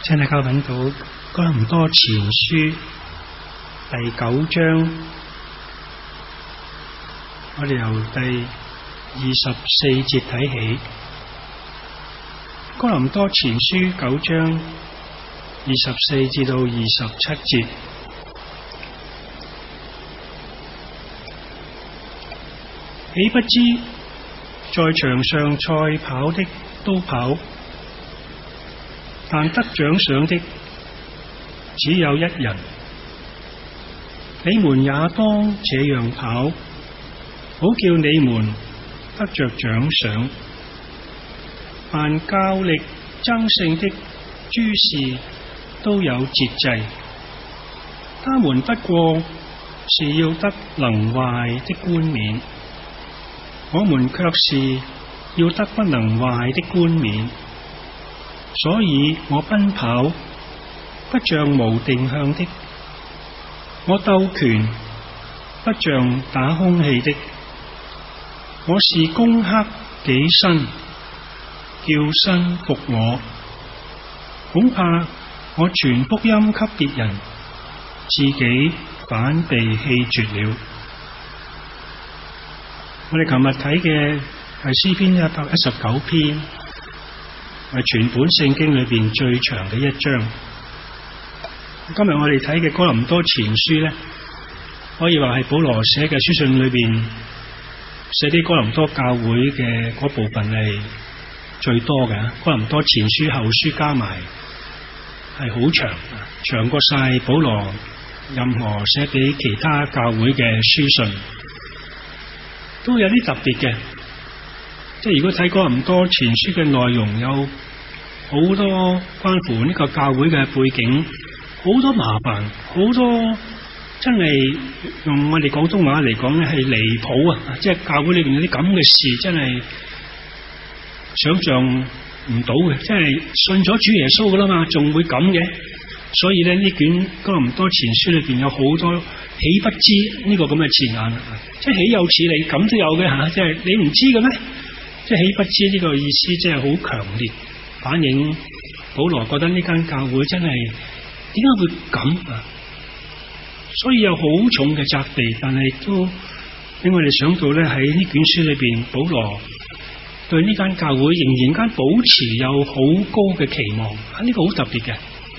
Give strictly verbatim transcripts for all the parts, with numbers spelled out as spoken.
請大家揾到哥林多前書第九章，我哋由第二十四節睇起。哥林多前書九章二十四至到二十七節，豈不知在場上賽跑的都跑，但得獎賞的只有一人。你們也當這樣跑，好叫你們得着獎賞。凡較力爭勝的諸事都有節制，他們不過是要得能壞的冠冕，我們卻是要得不能壞的冠冕。所以我奔跑不像無定向的，我鬥拳不像打空氣的，我是攻克己身，叫身服我。恐怕我傳福音給別人，自己反被棄絕了。我哋琴日睇嘅係詩篇一百一十九篇，係全本聖經裏邊最長嘅一章。今日我哋睇嘅哥林多前書咧，可以話係保羅寫嘅書信裏邊寫啲哥林多教會嘅嗰部分係最多嘅。哥林多前書後書加埋係好長，長過晒保羅任何寫俾其他教會嘅書信，都有啲特別嘅。即係如果睇哥林多前書嘅內容，有好多關乎呢個教會嘅背景，好多麻煩，好多真係用我哋廣東話嚟講咧係離譜啊！即係教會裏邊有啲咁嘅事，真係想象唔到嘅。即係信咗主耶穌噶啦嘛，仲會咁嘅？所以咧呢卷哥林多前書裏邊有好多豈不知呢個咁嘅字眼，即係豈有此理，咁都有嘅吓，即係你唔知嘅咩？即係豈不知呢個意思，即係好強烈反映保羅覺得呢間教會真係點解會咁啊？所以有好重嘅責備，但係都令我哋想到咧喺呢卷書裏邊，保羅對呢間教會仍然間保持有好高嘅期望，啊呢個好特別嘅。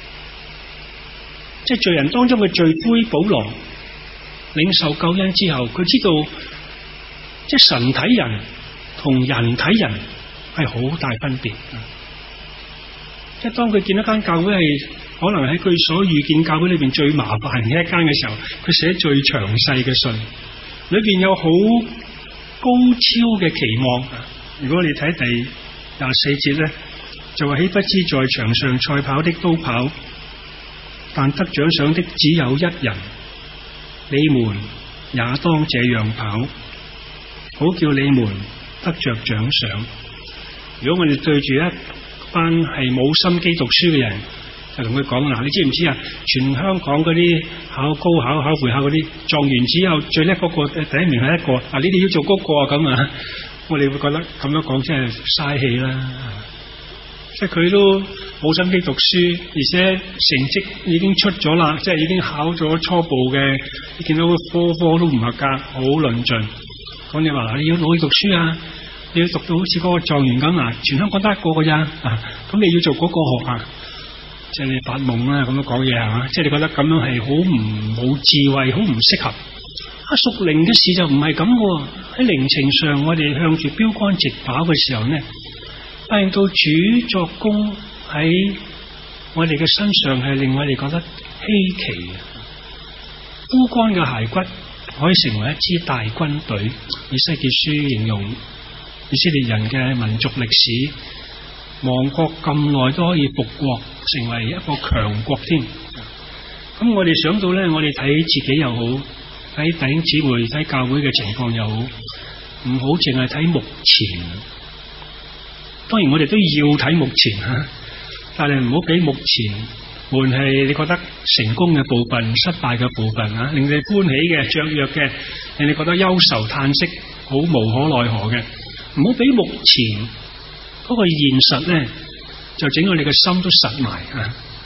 即係罪人當中嘅罪魁保羅領受救恩之後，佢知道即係神睇人同人睇人係好大分別。即係當佢見到間教會係可能喺佢所遇見教會裏邊最麻煩嘅一間嘅時候，佢寫最詳細嘅信，裏邊有好高超嘅期望。如果你睇第廿四節咧，就話豈不知在場上賽跑的都跑，但得獎賞的只有一人。你們也當這樣跑，好叫你們得着獎賞。如果我哋對住一班係冇心機讀書嘅人，就同佢講嗱，你知唔知啊？全香港嗰啲考高考、考會考嗰啲狀元，只有最叻嗰個第一名係一個啊！你哋要做嗰個啊咁啊！我哋會覺得咁樣講真係嘥氣啦。即係佢都冇心機讀書，而且成績已經出咗啦，即係已經考咗初步嘅，你見到佢科科都唔合格，好論盡。講你話你要努力讀書啊！你要讀到好似嗰個狀元咁啊，全香港得一個噶咋啊？咁你要做嗰個學啊？即係你發夢啦，咁樣講嘢係嘛？即係你覺得咁樣係好唔冇智慧，好唔適合。啊，屬靈嘅事就唔係咁喎。喺靈情上，我哋向住標杆直跑嘅時候呢，發現到主作工喺我哋嘅身上係令我哋覺得稀奇嘅。枯乾嘅骸骨可以成為一支大軍隊。以西結書形容以色列人嘅民族歷史，亡國咁耐都可以復國，成為一個強國添。咁我哋想到咧，我哋睇自己又好，睇弟兄姊妹睇教會嘅情況又好，唔好淨係睇目前。當然我哋都要睇目前吓，但係唔好俾目前換係你覺得成功嘅部分、失敗嘅部分啊，令你歡喜嘅、雀躍嘅，令你覺得憂愁嘆息、好無可奈何嘅。唔好俾目前嗰個現實咧，就整到你嘅心都實埋啊！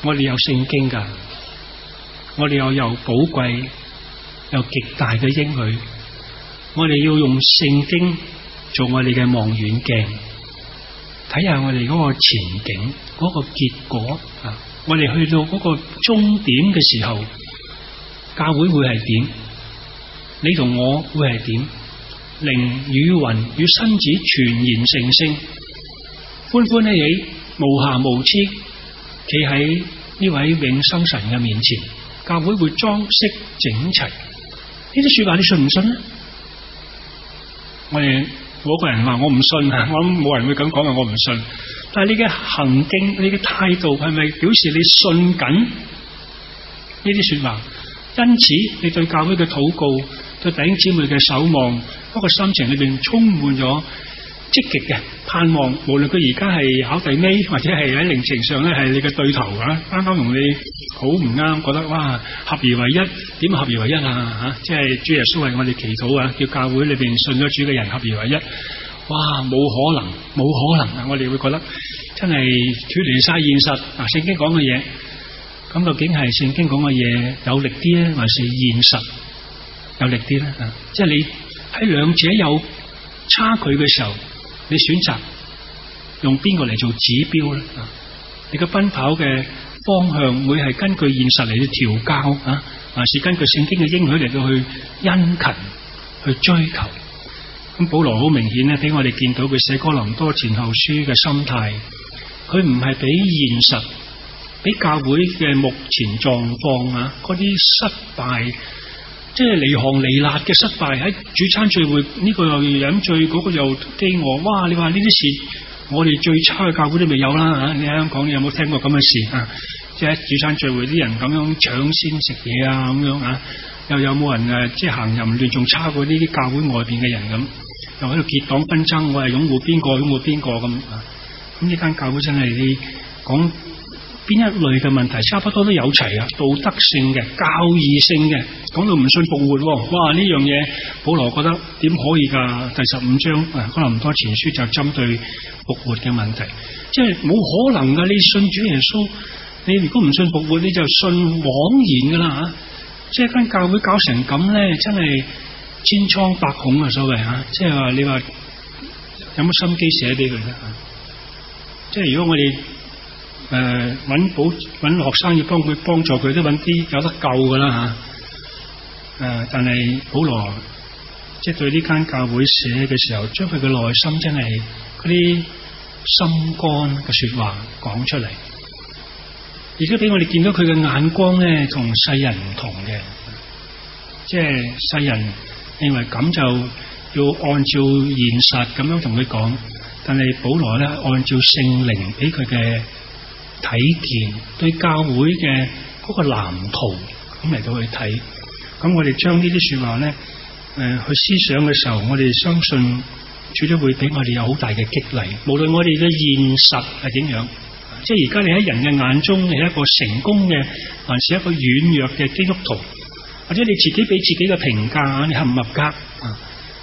我哋有聖經噶，我哋又有寶貴又極大嘅應許，我哋要用聖經做我哋嘅望遠鏡，睇下我哋嗰個前景，嗰個結果啊！我哋去到嗰個終點嘅時候，教會會係點？你同我會係點？靈與魂與身子全然成聖，歡歡喜喜，無瑕無疵，企喺呢位永生神嘅面前，教會會裝飾整齊。呢啲說話你信唔信呢？我哋嗰個人話我唔信啊，我諗冇人會咁講啊，我唔信。但係你嘅行徑，你嘅態度係咪表示你信緊呢啲說話？因此，你對教會嘅禱告，對弟兄姊妹嘅守望，嗰個心情裏邊充滿咗積極嘅盼望。無論佢而家係考第尾，或者係喺靈情上咧係你嘅對頭啊，啱啱同你好唔啱，覺得哇合而為一，點合而為一啊？吓，即係主耶穌為我哋祈禱啊，叫教會裏邊信咗主嘅人合而為一。哇，冇可能，冇可能啊！我哋會覺得真係脫離晒現實啊！聖經講嘅嘢，咁究竟係聖經講嘅嘢有力啲咧，還是現實有力啲咧？啊，即係你喺兩者有差距嘅時候，你選擇用邊個嚟做指標咧？啊，你嘅奔跑嘅方向會係根據現實嚟去調教啊，還是根據聖經嘅應許嚟到去殷勤去追求？咁保羅好明顯咧，俾我哋見到佢寫哥林多前後書嘅心態，佢唔係俾現實，俾教會嘅目前狀況啊，嗰啲失敗，即係離行離辣嘅失敗，喺主餐聚會呢個又飲醉，嗰個又飢餓，哇！你話呢啲事，我哋最差嘅教會都未有啦吓！你喺香港你有冇聽過咁嘅事啊？即係喺主餐聚會啲人咁樣搶先食嘢啊，咁樣啊，又有冇人誒，即係行淫亂，仲差過呢啲教會外邊嘅人咁？又喺度結黨紛爭，我係擁護邊個擁護邊個咁啊！咁呢間教會真係你講邊一類嘅問題，差不多都有齊啊！道德性嘅、教義性嘅，講到唔信復活，哇！呢樣嘢保羅覺得點可以噶？第十五章啊，哥林多前書就針對復活嘅問題，即係冇可能噶！你信主耶穌，你如果唔信復活，你就信枉然噶啦吓！即係間教會搞成咁咧，真係〜千瘡百孔啊，所謂吓，即係話你話有乜心機寫俾佢咧？即係如果我哋誒揾保揾學生要幫佢幫助佢，都揾啲有得救噶啦吓。誒、呃，但係保羅即係對呢間教會寫嘅時候，將佢嘅內心真係嗰啲心肝嘅說話講出嚟，而且俾我哋見到佢嘅眼光咧，同世人唔同嘅，即係世人。認為咁就要按照現實咁樣同佢講，但係保羅咧按照聖靈俾佢嘅睇見，對教會嘅嗰個藍圖咁嚟到去睇。咁我哋將呢啲說話咧，誒、呃、去思想嘅時候，我哋相信主都會俾我哋有好大嘅激勵。無論我哋嘅現實係點樣，即係而家你喺人嘅眼中，你係一個成功嘅，還是一個軟弱嘅基督徒？或者你自己俾自己嘅評價，你合唔合格啊？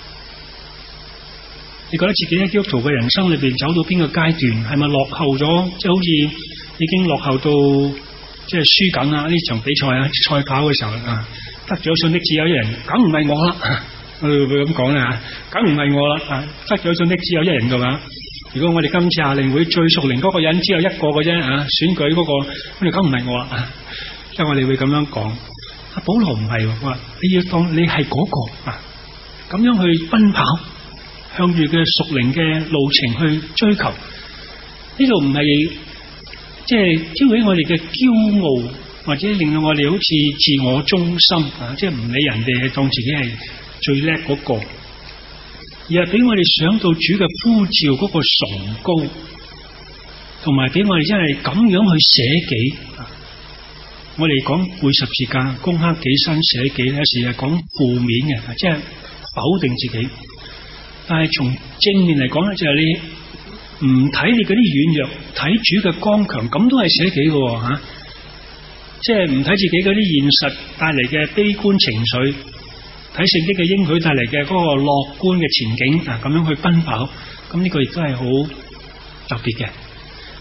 你覺得自己喺基督徒嘅人生裏邊走到邊個階段，係咪落後咗？即係好似已經落後到即係輸緊啊！呢場比賽啊，賽跑嘅時候啊，得獎信的只有一人，梗唔係我啦！我哋會咁講啦，梗唔係我啦！啊，得獎信的只有一人嘅話，如果我哋今次夏令會最屬靈嗰個人只有一個嘅啫啊，選舉嗰個，咁你梗唔係我啦！即係我哋會咁樣講。阿保羅唔係，話你要當你係嗰個啊，咁樣去奔跑，向住嘅屬靈嘅路程去追求。呢度唔係即係挑起我哋嘅驕傲，或者令到我哋好似自我中心啊，即係唔理人哋，當自己係最叻嗰個，而係俾我哋想到主嘅呼召嗰個崇高，同埋俾我哋真係咁樣去捨己。我哋講背十字架、攻克己身、捨己，有時係講負面嘅，即係否定自己。但係從正面嚟講咧，就係你唔睇你嗰啲軟弱，睇主嘅剛強，咁都係捨己嘅吓。即係唔睇自己嗰啲現實帶嚟嘅悲觀情緒，睇聖經嘅應許帶嚟嘅嗰個樂觀嘅前景啊，咁樣去奔跑。咁呢個亦都係好特別嘅。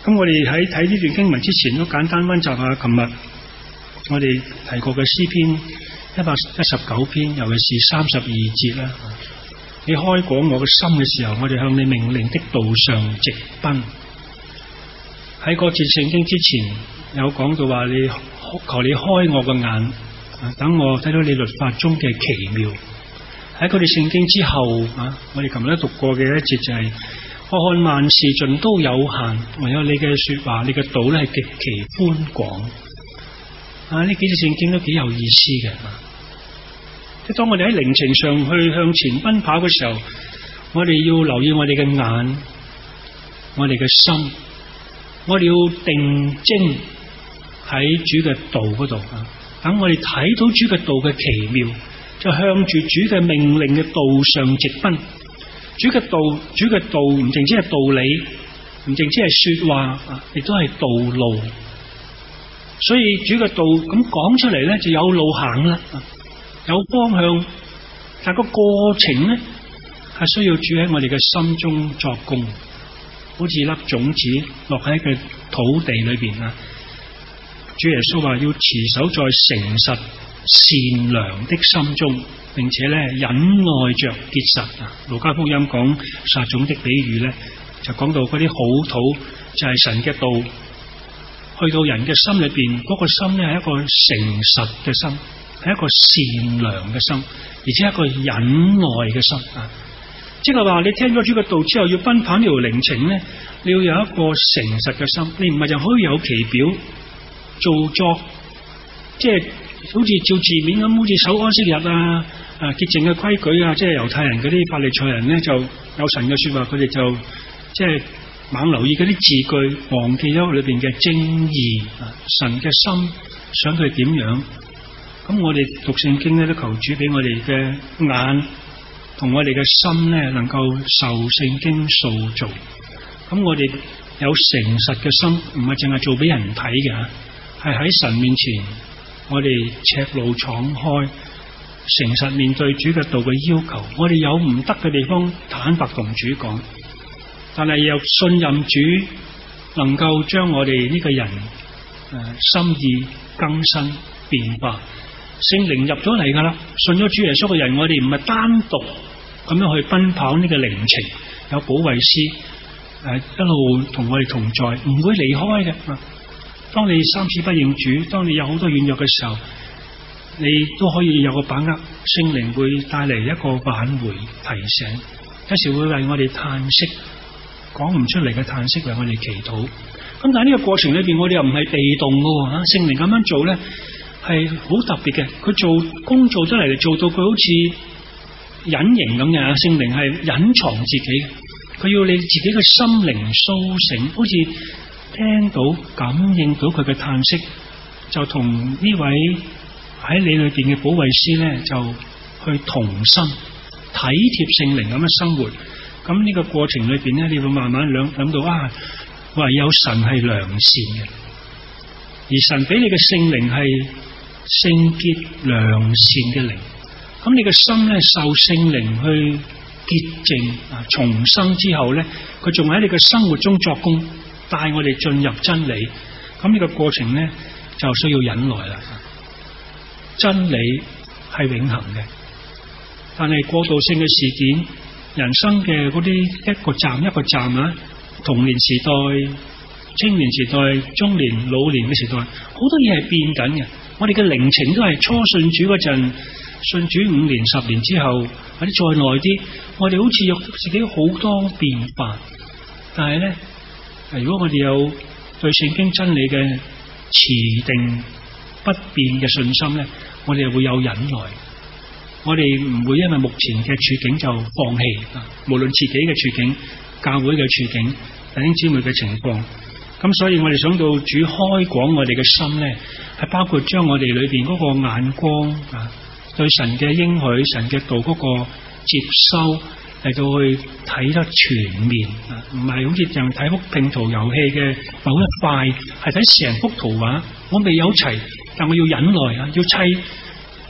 咁我哋喺睇呢段經文之前都簡單溫習下，琴日我哋提過嘅詩篇一百一十九篇，尤其是三十二節啦。你開廣我嘅心嘅時候，我哋向你命令的道上直奔。喺嗰節聖經之前有講到話，你求你開我嘅眼，等我睇到你律法中嘅奇妙。喺嗰段聖經之後啊，我哋琴日都讀過嘅一節就係、是。我看萬事盡都有限，唯有你嘅說話，你嘅道咧係極其寬廣。啊，呢幾節聖經都幾有意思嘅。即係當我哋喺靈程上去向前奔跑嘅時候，我哋要留意我哋嘅眼，我哋嘅心，我哋要定睛喺主嘅道嗰度啊。等我哋睇到主嘅道嘅奇妙，就向住主嘅命令嘅道上直奔。主嘅道，主嘅道唔淨止係道理，唔淨止係說話，亦都係道路。所以主嘅道咁講出嚟咧，就有路行啦，有方向。但個過程咧，係需要主喺我哋嘅心中作工，好似粒種子落喺個土地裏邊啊。主耶穌話要持守在誠實善良的心中，並且咧忍耐着結實啊。路加福音講撒種的比喻咧，就講到嗰啲好土就係神嘅道去到人嘅心裏邊，嗰個心咧係一個誠實嘅心，係一個善良嘅心，而且係一個忍耐嘅心啊。即係話你聽咗主嘅道之後，要奔跑呢條靈程咧，你要有一個誠實嘅心，你唔係就可以有其表做作，即係好似照字面咁，好似守安息日啊、啊潔淨嘅規矩啊，即係猶太人嗰啲法利賽人咧，就有神嘅說話，佢哋就即係猛留意嗰啲字句，忘記咗裏邊嘅精義啊，神嘅心想佢點樣。咁我哋讀聖經咧，都求主俾我哋嘅眼同我哋嘅心咧，能夠受聖經塑造。咁我哋有誠實嘅心，唔係淨係做俾人睇嘅，係喺神面前，我哋赤露敞開，誠實面對主嘅道嘅要求。我哋有唔得嘅地方，坦白同主講，但係又信任主能夠將我哋呢個人誒、呃、心意更新變化。聖靈入咗嚟噶啦，信咗主耶穌嘅人，我哋唔係單獨咁樣去奔跑呢個靈程，有保惠師誒、呃、一路同我哋同在，唔會離開嘅。當你三次不認主，當你有好多軟弱嘅時候，你都可以有個把握，聖靈會帶嚟一個挽回提醒，有時會為我哋嘆息，講唔出嚟嘅嘆息為我哋祈禱。咁但係呢個過程裏邊，我哋又唔係被動嘅吓，聖靈咁樣做咧係好特別嘅，佢做工做得嚟，做到佢好似隱形咁嘅。聖靈係隱藏自己嘅，佢要你自己嘅心靈蘇醒，好似聽到感應到佢嘅嘆息，就同呢位喺你裏邊嘅保惠師咧，就去同心體貼聖靈咁樣生活。咁呢個過程裏邊咧，你會慢慢諗諗到啊，唯有神係良善嘅，而神俾你嘅聖靈係聖潔良善嘅靈。咁你嘅心咧受聖靈去潔淨啊，重生之後咧，佢仲喺你嘅生活中作工，帶我哋進入真理。咁呢個過程咧就需要忍耐啦。真理係永恆嘅，但係過渡性嘅事件，人生嘅嗰啲一個站一個站啊，童年時代、青年時代、中年、老年嘅時代，好多嘢係變緊嘅。我哋嘅靈程都係初信主嗰陣，信主五年、十年之後，或者再耐啲，我哋好似有自己好多變化。但係咧，如果我哋有對聖經真理嘅持定不變嘅信心咧，我哋會有忍耐，我哋唔會因為目前嘅處境就放棄啊！無論自己嘅處境、教會嘅處境、弟兄姊妹嘅情況，咁所以我哋想到主開廣我哋嘅心咧，係包括將我哋裏邊嗰個眼光啊，對神嘅應許、神嘅道嗰個接收嚟到去睇得全面啊，唔係好似淨係睇幅拼圖遊戲嘅某一塊，係睇成幅圖畫。我未有齊，但我要忍耐啊，要砌誒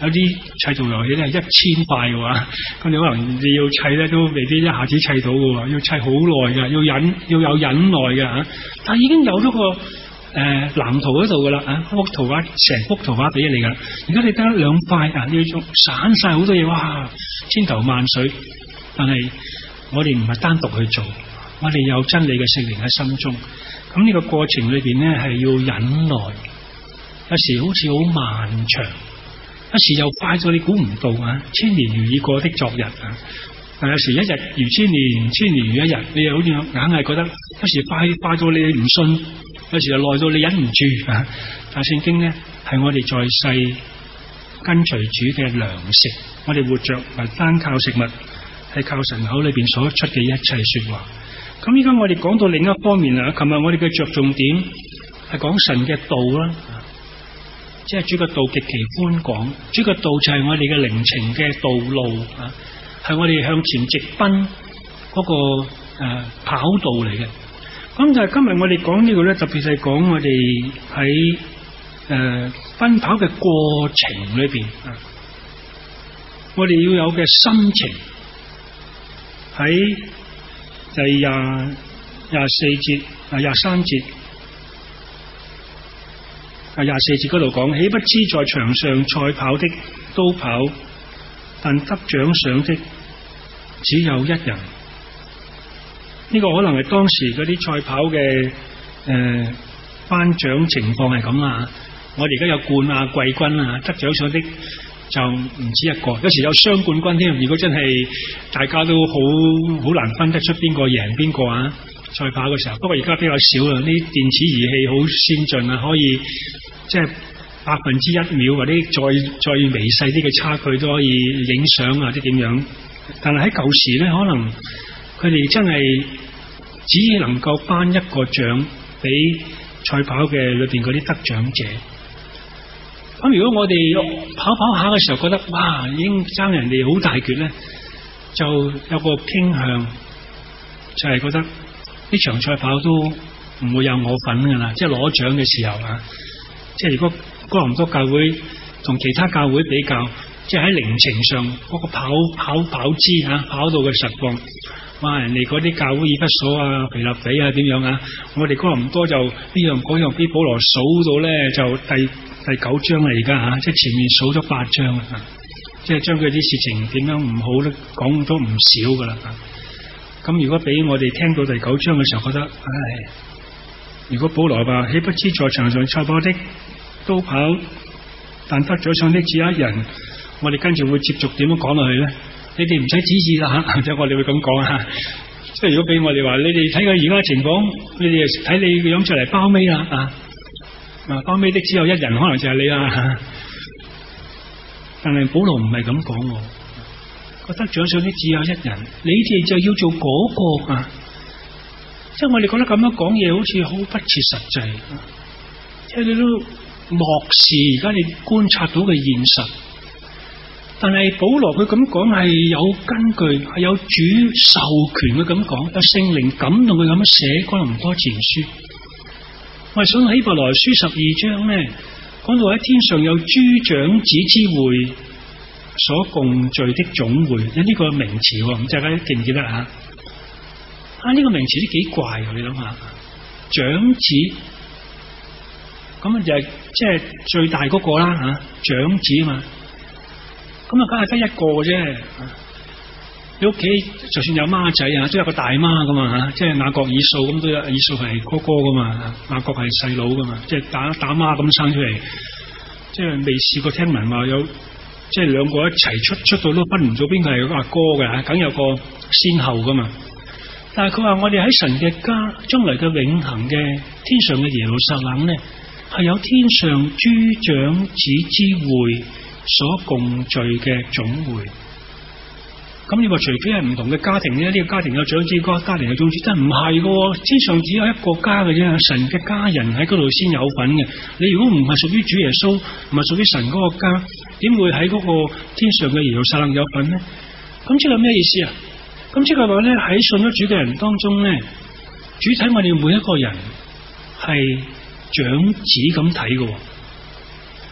有啲砌圖遊戲咧係一千塊嘅話，咁你可能你要砌咧都未必一下子砌到嘅，要砌好耐嘅，要忍要有忍耐嘅吓。但係已經有咗個誒、呃、藍圖喺度噶啦，啊幅圖畫成幅圖畫俾你噶。而家你得兩塊啊，你要散晒好多嘢，哇千頭萬緒。但係我哋唔係單獨去做，我哋有真理嘅聖靈喺心中。咁呢個過程裏邊咧係要忍耐，有時好似好漫長，有時又快咗你估唔到啊！千年如已過的昨日啊，但有時一日如千年，千年如一日，你又好似硬係覺得有時快快到你唔信，有時又耐到你忍唔住啊！但聖經咧係我哋在世跟隨主嘅糧食，我哋活着唔係單靠食物，係靠神口裏邊所出嘅一切說話。咁依家我哋講到另一方面啦，琴日我哋嘅着重點係講神嘅道啦，即係主嘅道極其寬廣，主嘅道就係我哋嘅靈情嘅道路啊，係我哋向前直奔嗰個誒、呃、跑道嚟嘅。咁但係今日我哋講呢個咧，特別係講我哋喺誒奔跑嘅過程裏邊啊，我哋要有嘅心情喺。第廿廿四節啊，廿三節啊，廿四節嗰度講，豈不知在場上賽跑的都跑，但得獎賞的只有一人。呢、這個可能係當時嗰啲賽跑嘅誒頒獎情況係咁啊。我哋而家有冠亞季軍啊，得獎賞的就唔止一個，有時有雙冠軍添。如果真係大家都好好難分得出邊個贏邊個啊！賽跑嘅時候，不過而家比較少啦。呢啲電子儀器好先進啊，可以即係百分之一秒或者再再微細啲嘅差距都可以影相啊，或者點樣。但係喺舊時咧，可能佢哋真係只能夠頒一個獎俾賽跑嘅裏邊嗰啲得獎者。咁如果我哋跑跑下嘅時候覺得哇已經爭人哋好大決咧，就有個傾向就係覺得呢場賽跑都唔會有我份噶啦，即係攞獎嘅時候啊，即係如果哥林多教會同其他教會比較，即係喺靈情上嗰個跑跑跑姿吓，跑到嘅實況，哇人哋嗰啲教會以弗所啊、腓立比啊點樣啊，我哋哥林多就呢樣嗰樣，俾保羅數到咧就第第九章啦，而家吓，即係前面數咗八章啦，即係將佢啲事情點樣唔好咧講咗唔少噶啦。咁如果俾我哋聽到第九章嘅時候，覺得唉，如果保羅話豈不知在場上賽跑的都跑，但得獎賞的只有一人，我哋跟住會接續點樣講落去咧？你哋唔使指示啦吓，即係我哋會咁講啊。即係如果俾我哋話，你哋睇佢而家情況，你哋睇你嘅樣出嚟包尾啦啊！啊，包尾的只有一人，可能就係你啦。但係保羅唔係咁講，覺得獎賞的只有一人，你哋就要做嗰個啊！即係我哋覺得咁樣講嘢，好似好不切實際。即係你都漠視而家你觀察到嘅現實。但係保羅佢咁講係有根據，係有主授權嘅咁講，有聖靈感動佢咁樣寫哥林多前書。我係想希伯來書十二章咧，講到喺天上有諸長子之會所共聚的總會，有呢個名詞，唔知大家記唔記得啊？啊，呢個名詞都幾怪嘅，你諗下，長子咁啊就係即係最大嗰個啦吓，長子啊嘛，咁啊梗係得一個嘅啫。你屋企就算有孖仔啊，都有個大媽噶嘛吓，即係雅各以掃咁都有，以掃係哥哥噶嘛，雅各係細佬噶嘛，即係打打孖咁生出嚟，即係未試過聽聞話有，即係兩個一齊出出到都分唔到邊個係個阿哥嘅，梗有個先後噶嘛。但係佢話我哋喺神嘅家，將來嘅永恆嘅天上嘅耶路撒冷咧，係有天上諸長子之會所共聚嘅總會。咁你話除非係唔同嘅家庭咧，呢、這個家庭有長子，嗰個家庭有種子，真係唔係嘅。天上只有一個家嘅啫，神嘅家人喺嗰度先有份嘅。你如果唔係屬於主耶穌，唔係屬於神嗰個家，點會喺嗰個天上嘅耶路撒冷有份呢？咁即係咩意思啊？咁即係話咧，喺信咗主嘅人當中咧，主睇我哋每一個人係長子咁睇嘅。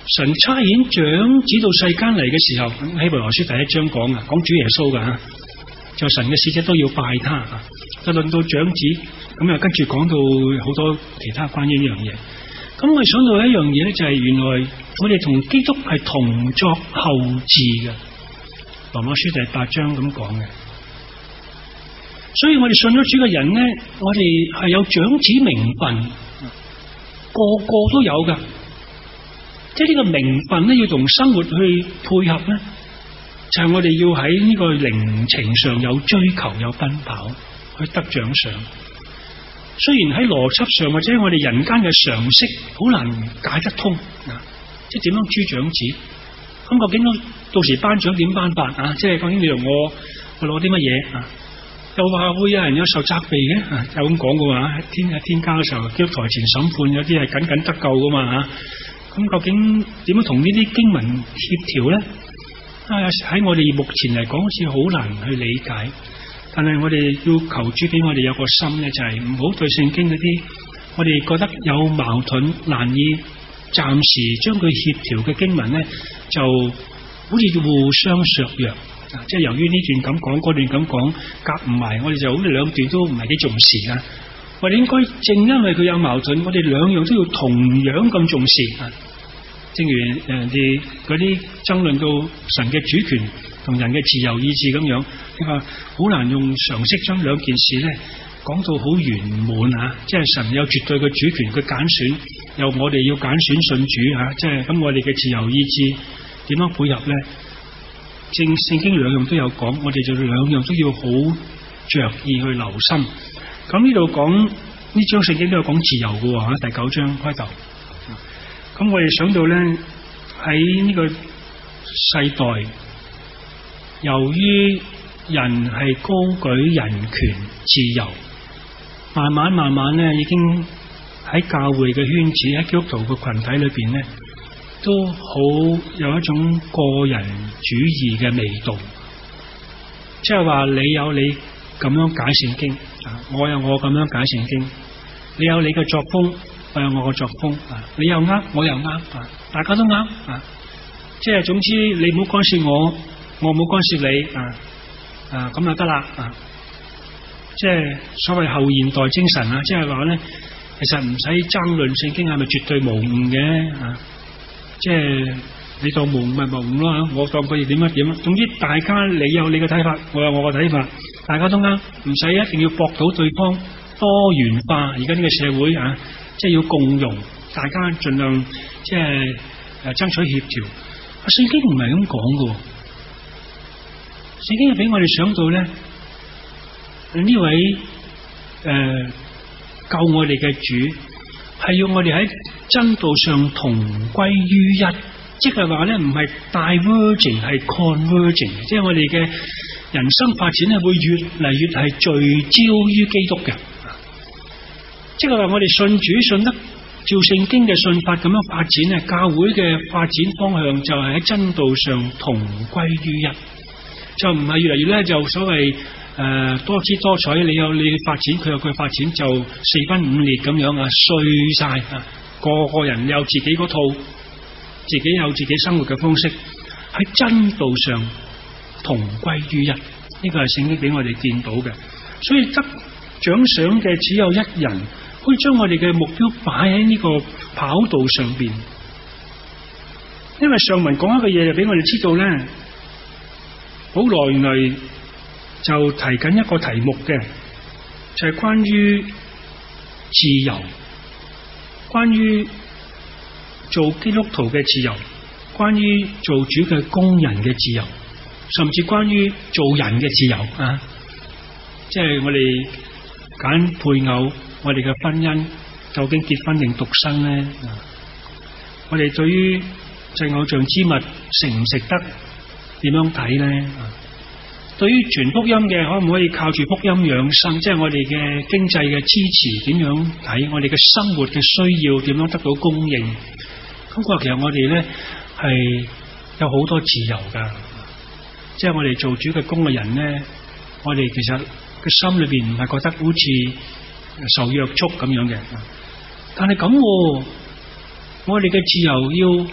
神差遣長子到世間嚟嘅時候，希伯來書第一章講啊，講主耶穌噶，就神嘅使者都要拜他啊。就論到長子，咁啊跟住講到好多其他關於呢樣嘢。咁我想到一樣嘢咧，就係原來我哋同基督係同作後嗣嘅。羅馬書第八章咁講嘅。所以我哋信咗主嘅人咧，我哋係有長子名分，個個都有噶。即係呢個名分咧，要同生活去配合咧，就係、是、我哋要喺呢個靈情上有追求、有奔跑，去得獎賞。雖然喺邏輯上或者我哋人間嘅常識好難解得通啊，即係點樣諸長子？咁究竟到時頒獎點頒法啊？即係究竟你同我我攞啲乜嘢啊？又話會有人有受責備嘅，啊、有咁講嘅話，天喺天家嘅時候，基督台前審判有啲係僅僅得救噶嘛吓。咁究竟點樣同呢啲經文協調咧？啊，喺我哋目前嚟講，好似好難去理解。但係我哋要求主俾我哋有個心咧，就係唔好對聖經嗰啲我哋覺得有矛盾、難以暫時將佢協調嘅經文咧，就好似互相削弱。啊、即係由於呢段咁講，嗰段咁講，夾唔埋，我哋就好似兩段都唔係幾重視啊。我哋應該正因為佢有矛盾，我哋兩樣都要同樣咁重視啊。正如人哋嗰啲爭論到神嘅主權同人嘅自由意志咁樣，你話好難用常識將兩件事咧講到好圓滿啊！即係神有絕對嘅主權，佢揀選，又我哋要揀選信主啊！即係咁，我哋嘅自由意志點樣配合咧？正聖經兩樣都有講，我哋就兩樣都要好着意去留心。咁呢度講呢章聖經都有講自由嘅喎，喺第九章開頭。咁我哋想到咧，喺呢個世代，由於人係高舉人權自由，慢慢慢慢咧，已經喺教會嘅圈子，喺基督徒嘅群體裏邊咧，都好有一種個人主義嘅味道。即係話你有你咁樣解聖經，我有我咁樣解聖經，你有你嘅作風，我有我嘅作風，你又啱，我又啱，大家都啱啊！即係總之，你唔好干涉我，我唔好干涉你啊啊，咁就得啦啊！即係所謂後現代精神啊，即係話咧，其實唔使爭論聖經係咪絕對無誤嘅啊！即係你當無誤咪無誤咯，我當佢哋點樣點樣。總之大家你有你嘅睇法，我有我嘅睇法，大家都啱，唔使一定要駁到對方，多元化。而家呢個社會啊，即係要共融，大家盡量即係誒爭取協調。聖經唔係咁講嘅，聖經俾我哋想到咧，呢位誒、呃、救我哋嘅主係要我哋喺真道上同歸於一，即係話咧唔係 diverging 係 converging， 即係我哋嘅人生發展咧會越嚟越係聚焦於基督嘅，即係話我哋信主信得照聖經嘅信法咁樣發展咧，教會嘅發展方向就係喺真道上同歸於一，就唔係越嚟越咧就所謂誒、呃、多姿多彩，你有你嘅發展，佢有佢發展，就四分五裂咁樣啊，碎晒啊！個個人有自己嗰套，自己有自己生活嘅方式，喺真道上同歸於一，呢個係聖經俾我哋見到嘅。所以得獎賞嘅只有一人，可以將我哋嘅目標擺喺呢個跑道上邊。因為上文講一個嘢就俾我哋知道咧，保羅原來就提緊一個題目嘅，就係關於自由。關於做基督徒嘅自由，關於做主嘅工人嘅自由，甚至關於做人嘅自由啊！即係我哋揀配偶，我哋嘅婚姻究竟結婚定獨身咧？啊！我哋對於祭偶像之物食唔食得？點樣睇咧？啊！對於傳福音嘅，可唔可以靠住福音養生？即係我哋嘅經濟嘅支持點樣睇？我哋嘅生活嘅需要點樣得到供應？咁我其實我哋咧係有好多自由噶，即係我哋做主嘅工嘅人咧，我哋其實個心裏邊唔係覺得好似受約束咁樣嘅。但係咁，我哋嘅自由要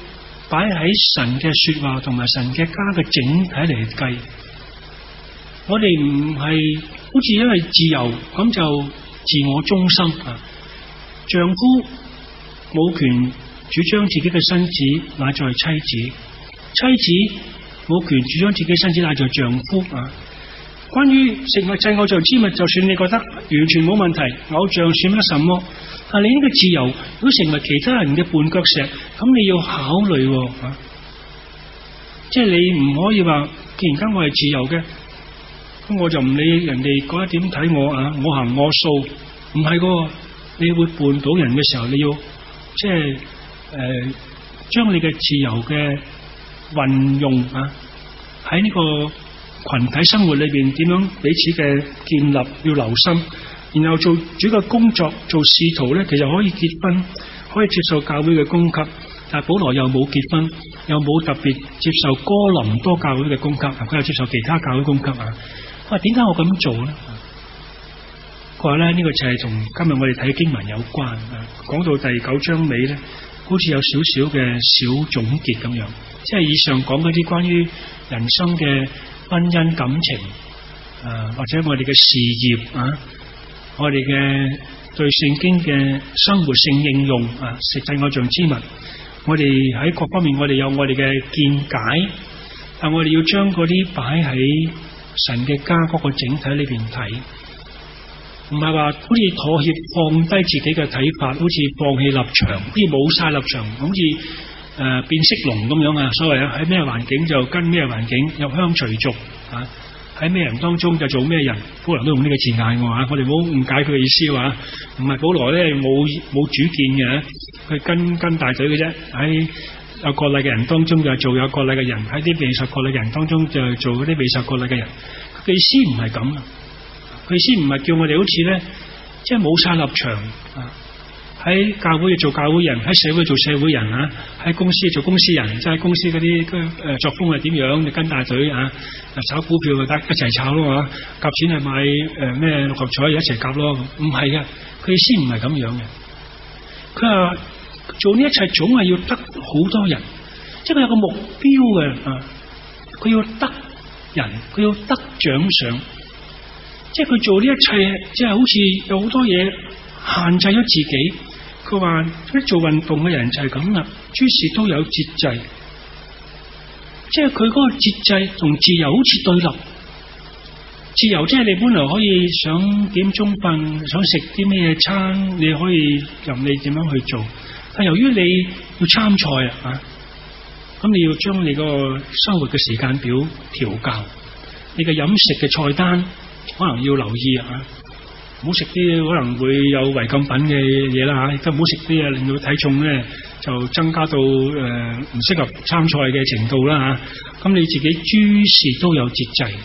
擺喺神嘅說話同埋神嘅家嘅整體嚟計，我哋唔係好似因為自由咁就自我中心啊。丈夫冇權主張自己嘅身子乃在妻子，妻子冇權主張自己身子乃在丈夫啊。關於食物祭偶像之物，就算你覺得完全冇問題，偶像算乜什麼？但你呢個自由如果成為其他人嘅絆腳石，咁你要考慮啊。即係你唔可以話，既然間我係自由嘅，咁我就唔理人哋覺得點睇我啊，我行我素。唔係個，你會絆倒人嘅時候，你要即係誒，將你嘅自由嘅運用啊，喺呢個群體生活裏邊點樣彼此嘅建立要留心，然後做主嘅工作，做使徒咧，其實可以結婚，可以接受教會嘅供給，但係保羅又冇結婚，又冇特別接受哥林多教會嘅供給，佢又接受其他教會供給啊。佢話點解我咁做咧？佢話咧呢個就係同今日我哋睇經文有關啊。講到第九章尾咧，好似有少少嘅小總結咁樣，即係以上講嗰啲關於人生嘅婚姻感情啊，或者我哋嘅事業啊，我哋嘅對聖經嘅生活性應用啊，食祭偶像之物，我哋喺各方面我哋有我哋嘅見解，但我哋要將嗰啲擺喺神嘅家嗰個整體裏邊睇，唔係話好似妥協放低自己嘅睇法，好似放棄立場，好似冇晒立場，好似誒、呃、變色龍咁樣啊！所謂啊，喺咩環境就跟咩環境，入鄉隨俗啊！喺咩人當中就做咩人。保羅都用呢個字眼嘅話，我哋唔好誤解佢嘅意思話，唔係保羅咧冇冇主見嘅，佢跟跟大隊嘅啫。喺有割禮嘅人當中就做有割禮嘅人，喺啲未受割禮嘅人當中就做嗰啲未受割禮嘅人。佢嘅意思唔係咁啊！佢意思唔係叫我哋好似咧，即係冇晒立場啊！喺教會做教會人，喺社會做社會人啊！喺公司做公司人，即係喺公司嗰啲誒作風係點樣，就跟大隊啊！炒股票就得一齊炒咯啊！夾錢係買誒咩六合彩一齊夾咯，唔係嘅，佢意思唔係咁樣嘅。佢話做呢一切總係要得好多人，即係佢有個目標嘅啊！佢要得人，佢要得獎賞。即係佢做呢一切，即係好似有好多嘢限制咗自己。佢話啲做運動嘅人就係咁啦，諸事都有節制。即係佢嗰個節制同自由好似對立。自由即係你本來可以想點鐘瞓，想食啲咩餐，你可以任你點樣去做。但由於你要參賽啊，咁你要將你個生活嘅時間表調校，你嘅飲食嘅菜單可能要留意啊，唔好食啲可能會有違禁品嘅嘢啦吓，亦都唔好食啲啊令到體重咧就增加到誒唔適合參賽嘅程度啦吓。咁你自己諸事都有節制。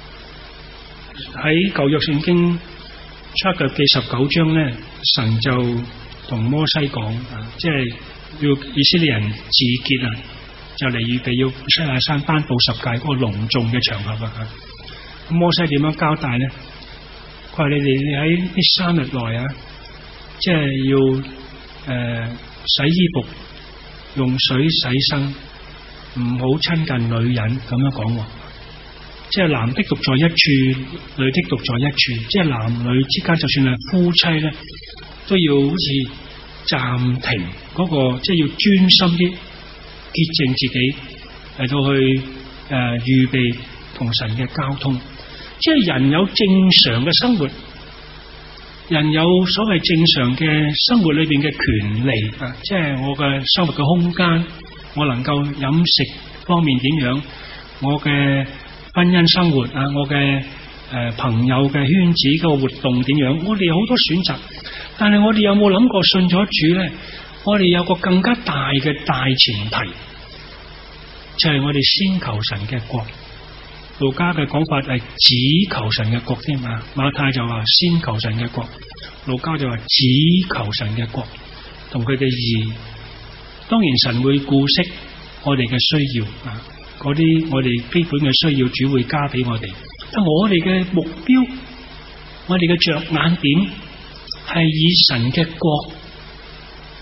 喺舊約聖經出埃及記十九章咧，神就同摩西講啊，即係要以色列人自潔啊，就嚟預備要西奈山頒布十誡嗰個隆重嘅場合啊。咁摩西點樣交代咧？佢話你哋喺呢三日內啊，即係要誒、呃、洗衣服，用水洗身，唔好親近女人咁樣講。即係男的獨在一處，女的獨在一處。即係男女之間，就算係夫妻咧，都要好似暫停嗰、那個，即係要專心啲潔淨自己嚟到去誒、呃、預備同神嘅交通。即係人有正常嘅生活，人有所謂正常嘅生活裏邊嘅權利啊！即係我嘅生活嘅空間，我能夠飲食方面點樣，我嘅婚姻生活啊，我嘅誒、呃、朋友嘅圈子個活動點樣，我哋有好多選擇。但係我哋有冇諗過信咗主咧？我哋有個更加大嘅大前提，就係、是、我哋先求神嘅國。路加嘅講法係只求神嘅國添啊，馬太就話先求神嘅國，路加就話只求神嘅國同佢嘅義。當然神會顧惜我哋嘅需要啊，嗰啲我哋基本嘅需要主會加俾我哋。但我哋嘅目標，我哋嘅着眼點係以神嘅國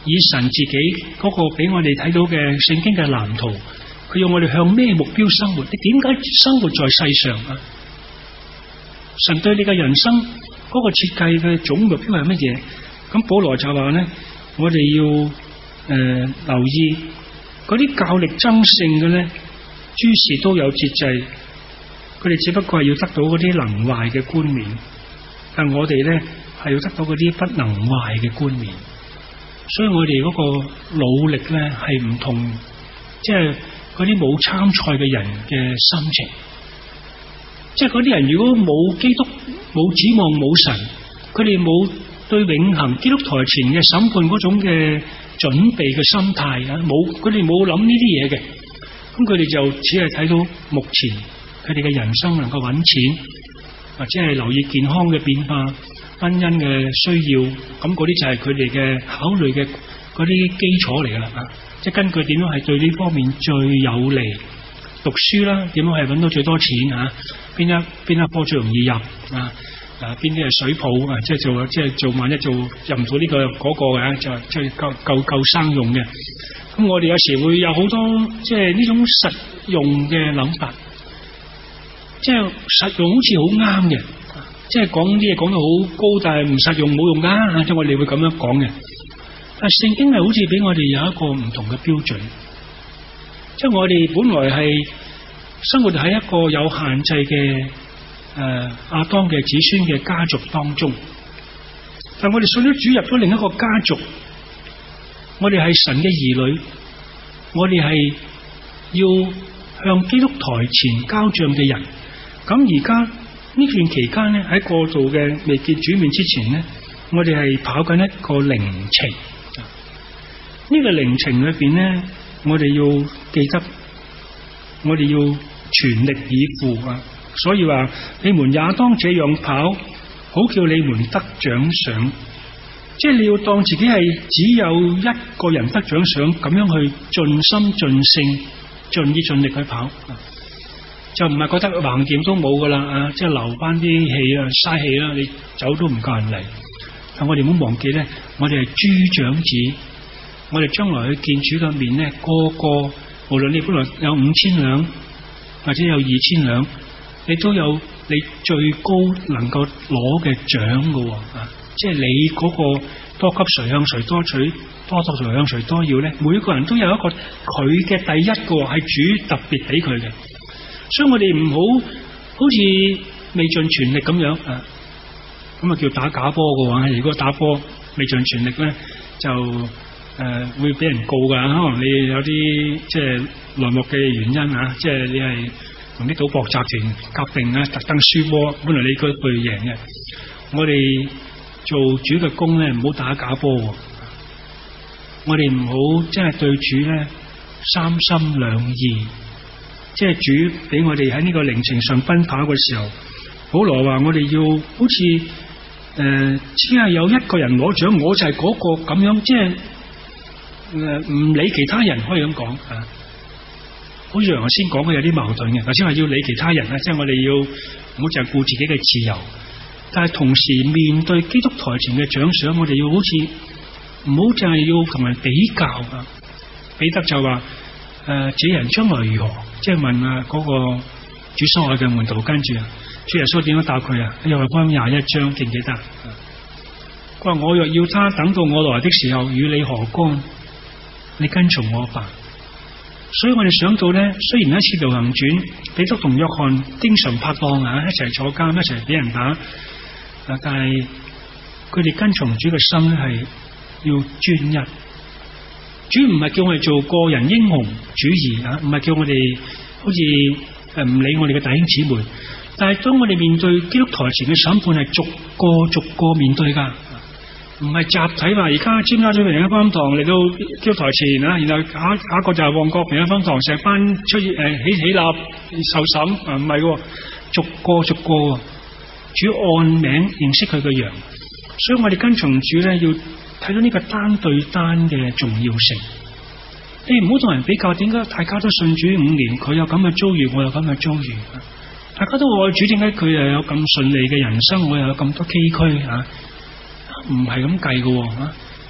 以神自己嗰個俾我哋睇到嘅聖經嘅藍圖，佢要我哋向咩目標生活？你點解生活在世上啊？神對你嘅人生嗰個設計嘅總目標係乜嘢？咁保羅就話咧，我哋要誒、呃、留意嗰啲較力爭勝嘅咧，諸事都有節制，佢哋只不過係要得到嗰啲能壞嘅冠冕，但我哋咧係要得到嗰啲不能壞嘅冠冕。所以我哋嗰個努力咧係唔同，即係嗰啲冇參賽嘅人嘅心情。即係嗰啲人如果冇基督、冇指望、冇神，佢哋冇對永恆基督台前嘅審判嗰種嘅準備嘅心態啊，冇，佢哋冇諗呢啲嘢嘅，咁佢哋就只係睇到目前佢哋嘅人生能夠揾錢，或者係留意健康嘅變化、婚姻嘅需要，咁嗰啲就係佢哋嘅考慮嘅嗰啲基礎嚟噶啦啊！即係根據點樣係對呢方面最有利，讀書啦，點樣係揾到最多錢啊？邊一邊一科最容易入啊？啊，邊啲係水泡啊？即係做即係做，萬一做入唔到呢個嗰個嘅，就即係夠夠夠生用嘅。咁我哋有時會有好多即係呢種實用嘅諗法，即係實用好似好啱嘅。即係講啲嘢講到好高，但係唔實用冇用噶，即係我哋會咁樣講嘅。但係聖經係好似俾我哋有一個唔同嘅標準，即係我哋本來係生活喺一個有限制嘅誒亞當嘅子孫嘅家族當中，但我哋信咗主入咗另一個家族，我哋係神嘅兒女，我哋係要向基督台前交賬嘅人。咁而家呢段期間咧，喺過度嘅未見主面之前咧，我哋係跑緊一個靈程。呢、這個靈程裏邊咧，我哋要記得，我哋要全力以赴啊！所以話你們也當這樣跑，好叫你們得獎賞。即係你要當自己係只有一個人得獎賞，咁樣去盡心盡性、盡意盡力去跑。就唔係覺得橫掂都冇噶啦啊！即係留翻啲氣啊，嘥氣啦，你走都唔夠人嚟。但我哋唔好忘記咧，我哋係諸長子，我哋將來去見主嘅面咧，個個無論你本來有五千兩或者有二千兩，你都有你最高能夠攞嘅獎噶啊！即係你嗰個多給誰向誰多取，多得誰向誰多要咧，每個人都有一個佢嘅第一個係主特別俾佢嘅。所以我哋唔好好似未盡全力咁樣啊，咁啊叫打假波嘅話，如果打波未盡全力咧，就誒、呃、會俾人告噶。可能你有啲即係內幕嘅原因啊，即係你係同啲賭博集團夾定啊，特登輸波，本來你佢去贏嘅。我哋做主嘅工咧，唔好打假波。我哋唔好即係對主咧三心兩意。即係主俾我哋喺呢個靈程上奔跑嘅時候，保羅話我哋要好似誒、呃，只係有一個人攞獎，我就係嗰個咁樣，即係誒唔理其他人，可以咁講啊。好似我先講嘅有啲矛盾嘅，頭先話要理其他人咧，即係我哋要唔好淨係顧自己嘅自由，但係同時面對基督台前嘅獎賞，我哋要好似唔好淨係要同人比較啊。彼得就話。誒、呃，這人將來如何？即係問啊，嗰個主所愛嘅門徒，跟住啊，主耶穌點樣答佢啊？又係翻廿一章，記唔記得？佢話我若要他等到我來的時候，與你何干？你跟從我吧。所以我哋想到咧，雖然喺使徒行傳，彼得同約翰經常拍檔啊，一齊坐監，一齊俾人打，啊，但係佢哋跟從主嘅心咧係要專一。主唔係叫我哋做個人英雄主義啊，唔係叫我哋好似誒唔理我哋嘅弟兄姊妹，但係當我哋面對基督台前嘅審判，係逐個逐個面對噶，唔係集體話而家尖沙咀平安福音堂嚟到基督台前啊，然後下下一個就係旺角平安福音堂石班出誒起起立受審啊，唔係嘅，逐個逐個，主按名認識佢嘅羊，所以我哋跟從主咧要。睇到呢個單對單嘅重要性，你唔好同人比較，點解大家都信主五年，佢有咁嘅遭遇，我有咁嘅遭遇，大家都愛主，點解佢又有咁順利嘅人生，我又有咁多崎嶇啊？唔係咁計嘅，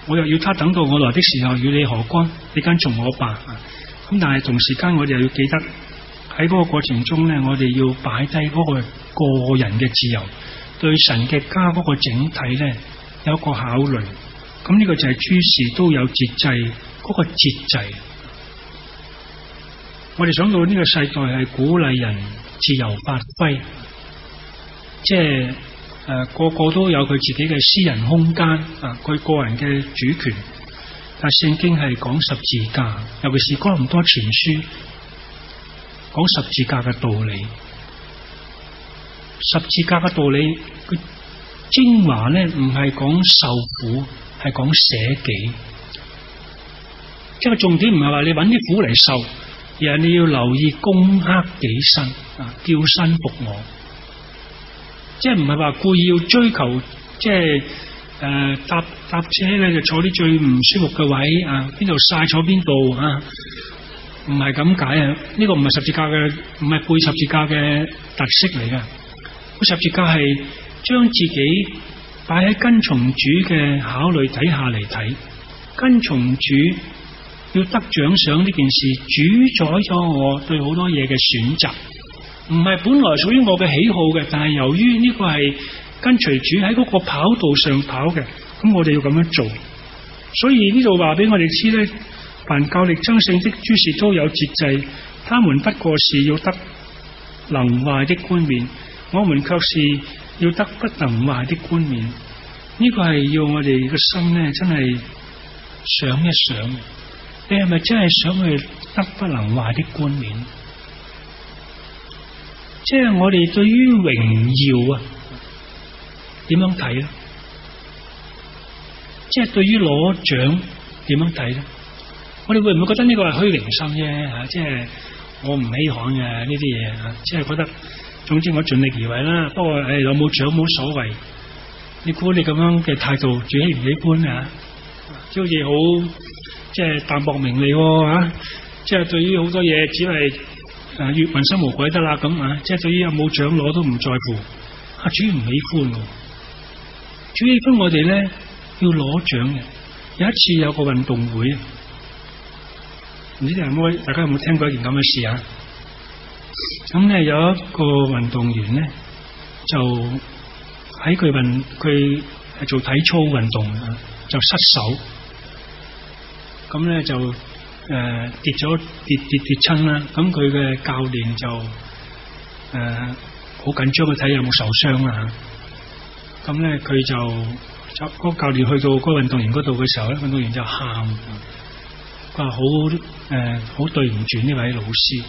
我又要他等到我來的時候與你何干？你跟從我吧。咁但係同時間我哋又要記得喺嗰個過程中咧，我哋要擺低嗰個個人嘅自由，對神嘅家嗰個整體咧有一個考慮。咁呢個就係諸事都有節制，嗰個節制。我哋想到呢個世代係鼓勵人自由發揮，即係誒、呃、個個都有佢自己嘅私人空間啊，佢個人嘅主權。但聖經係講十字架，尤其是哥林多前書講十字架嘅道理。十字架嘅道理，佢精華咧唔係講受苦，係講捨己。即係重點唔係話你揾啲苦嚟受，而係你要留意攻克己身啊，叫身服我。即係唔係話故意要追求，即係誒、呃、搭搭車咧就坐啲最唔舒服嘅位啊，邊度曬坐邊度啊？唔係咁解啊！呢個唔係十字架嘅，唔係背十字架嘅特色嚟嘅。十字架係將自己擺喺跟從主嘅考慮底下嚟睇，跟從主要得獎賞呢件事，主宰咗我對好多嘢嘅選擇，唔係本來屬於我嘅喜好嘅，但係由於呢個係跟隨主喺嗰個跑道上跑嘅，咁我哋要咁樣做。所以呢度話俾我哋知咧，凡較力爭勝的諸事都有節制，他們不過是要得能壞的冠冕，我們卻是要得不能壞的冠冕。呢個係要我哋嘅心咧，真係想一想，你係咪真係想去得不能壞的冠冕？即係我哋對於榮耀啊，點樣睇咧？即係對於攞獎點樣睇咧？我哋會唔會覺得呢個係虛榮心啫？吓，即係我唔稀罕嘅呢啲嘢吓，即係覺得總之我盡力而為啦。不過誒，有冇獎冇所謂。你估你咁樣嘅態度，主喜唔喜歡啊？即好似好即係淡薄名利吓，即係對於好多嘢只係誒越問心無鬼得啦咁啊！即係對於有冇獎攞都唔在乎。啊，主唔喜歡，主喜歡我哋咧要攞獎嘅。有一次有個運動會。唔知有冇大家有冇聽過一件咁嘅事啊？咁咧有一個運動員咧，就喺佢運佢係做體操運動啊，就失手，咁咧就誒、呃、跌咗跌跌跌親啦。咁佢嘅教練就誒好緊張去睇有冇受傷啦。咁咧佢就就嗰個教練去到嗰個運動員嗰度嘅時候咧，運動員就喊。佢話好誒，好對唔住呢位老師，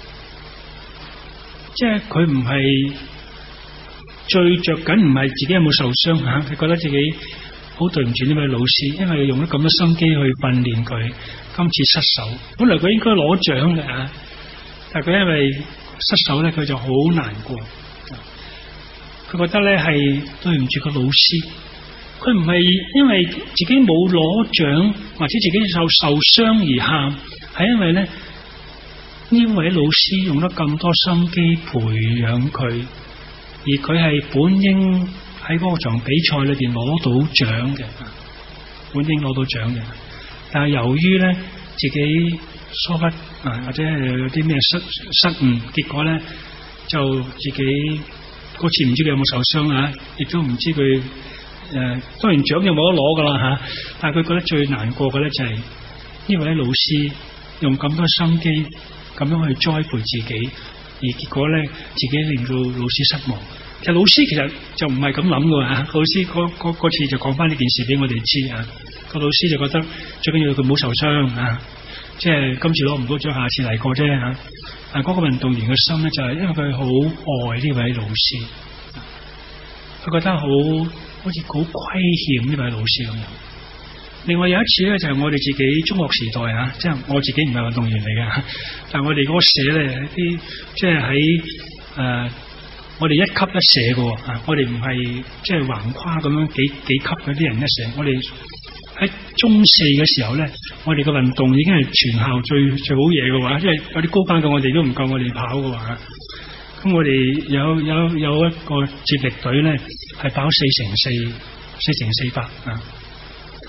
即係佢唔係最着緊，唔係自己有冇受傷吓，佢覺得自己好對唔住呢位老師，因為用咗咁多心機去訓練佢，今次失手，本來佢應該攞獎嘅吓，但係佢因為失手咧，佢就好難過，佢覺得咧係對唔住個老師。佢唔係因為自己冇攞獎或者自己受受傷而喊，係因為咧呢位老師用咗咁多心機培養佢，而佢係本應喺嗰場比賽裏邊攞到獎嘅，本應攞到獎嘅，但係由於咧自己疏忽啊，或者係有啲咩失失誤，結果咧就自己嗰次唔知佢有冇受傷啊，亦都唔知佢。誒、呃，當然獎就冇得攞噶啦吓，但係佢覺得最難過嘅咧就係呢位老師用咁多心機咁樣去栽培自己，而結果咧自己令到老師失望。其實老師其實就唔係咁諗噶吓，老師嗰嗰嗰次就講翻呢件事俾我哋知啊。個老師就覺得最緊要佢冇受傷啊，即係今次攞唔到獎，下次嚟過啫吓。但係嗰個運動員嘅心咧就係因為佢好愛呢位老師，佢覺得好。好似好虧欠呢位老師咁樣。另外有一次咧，就係、是、我哋自己中學時代啊，即係我自己唔係運動員嚟嘅，但係我哋嗰個社咧啲，即係喺誒，我哋一級一社嘅啊，我哋唔係即係橫跨咁樣幾幾級嗰啲人一社。我哋喺中四嘅時候咧，我哋嘅運動已經係全校最最好嘢嘅話，因為有啲高班嘅我哋都唔夠我哋跑嘅話。咁我哋有有有一個接力隊咧，係跑四乘四、四乘四百啊。咁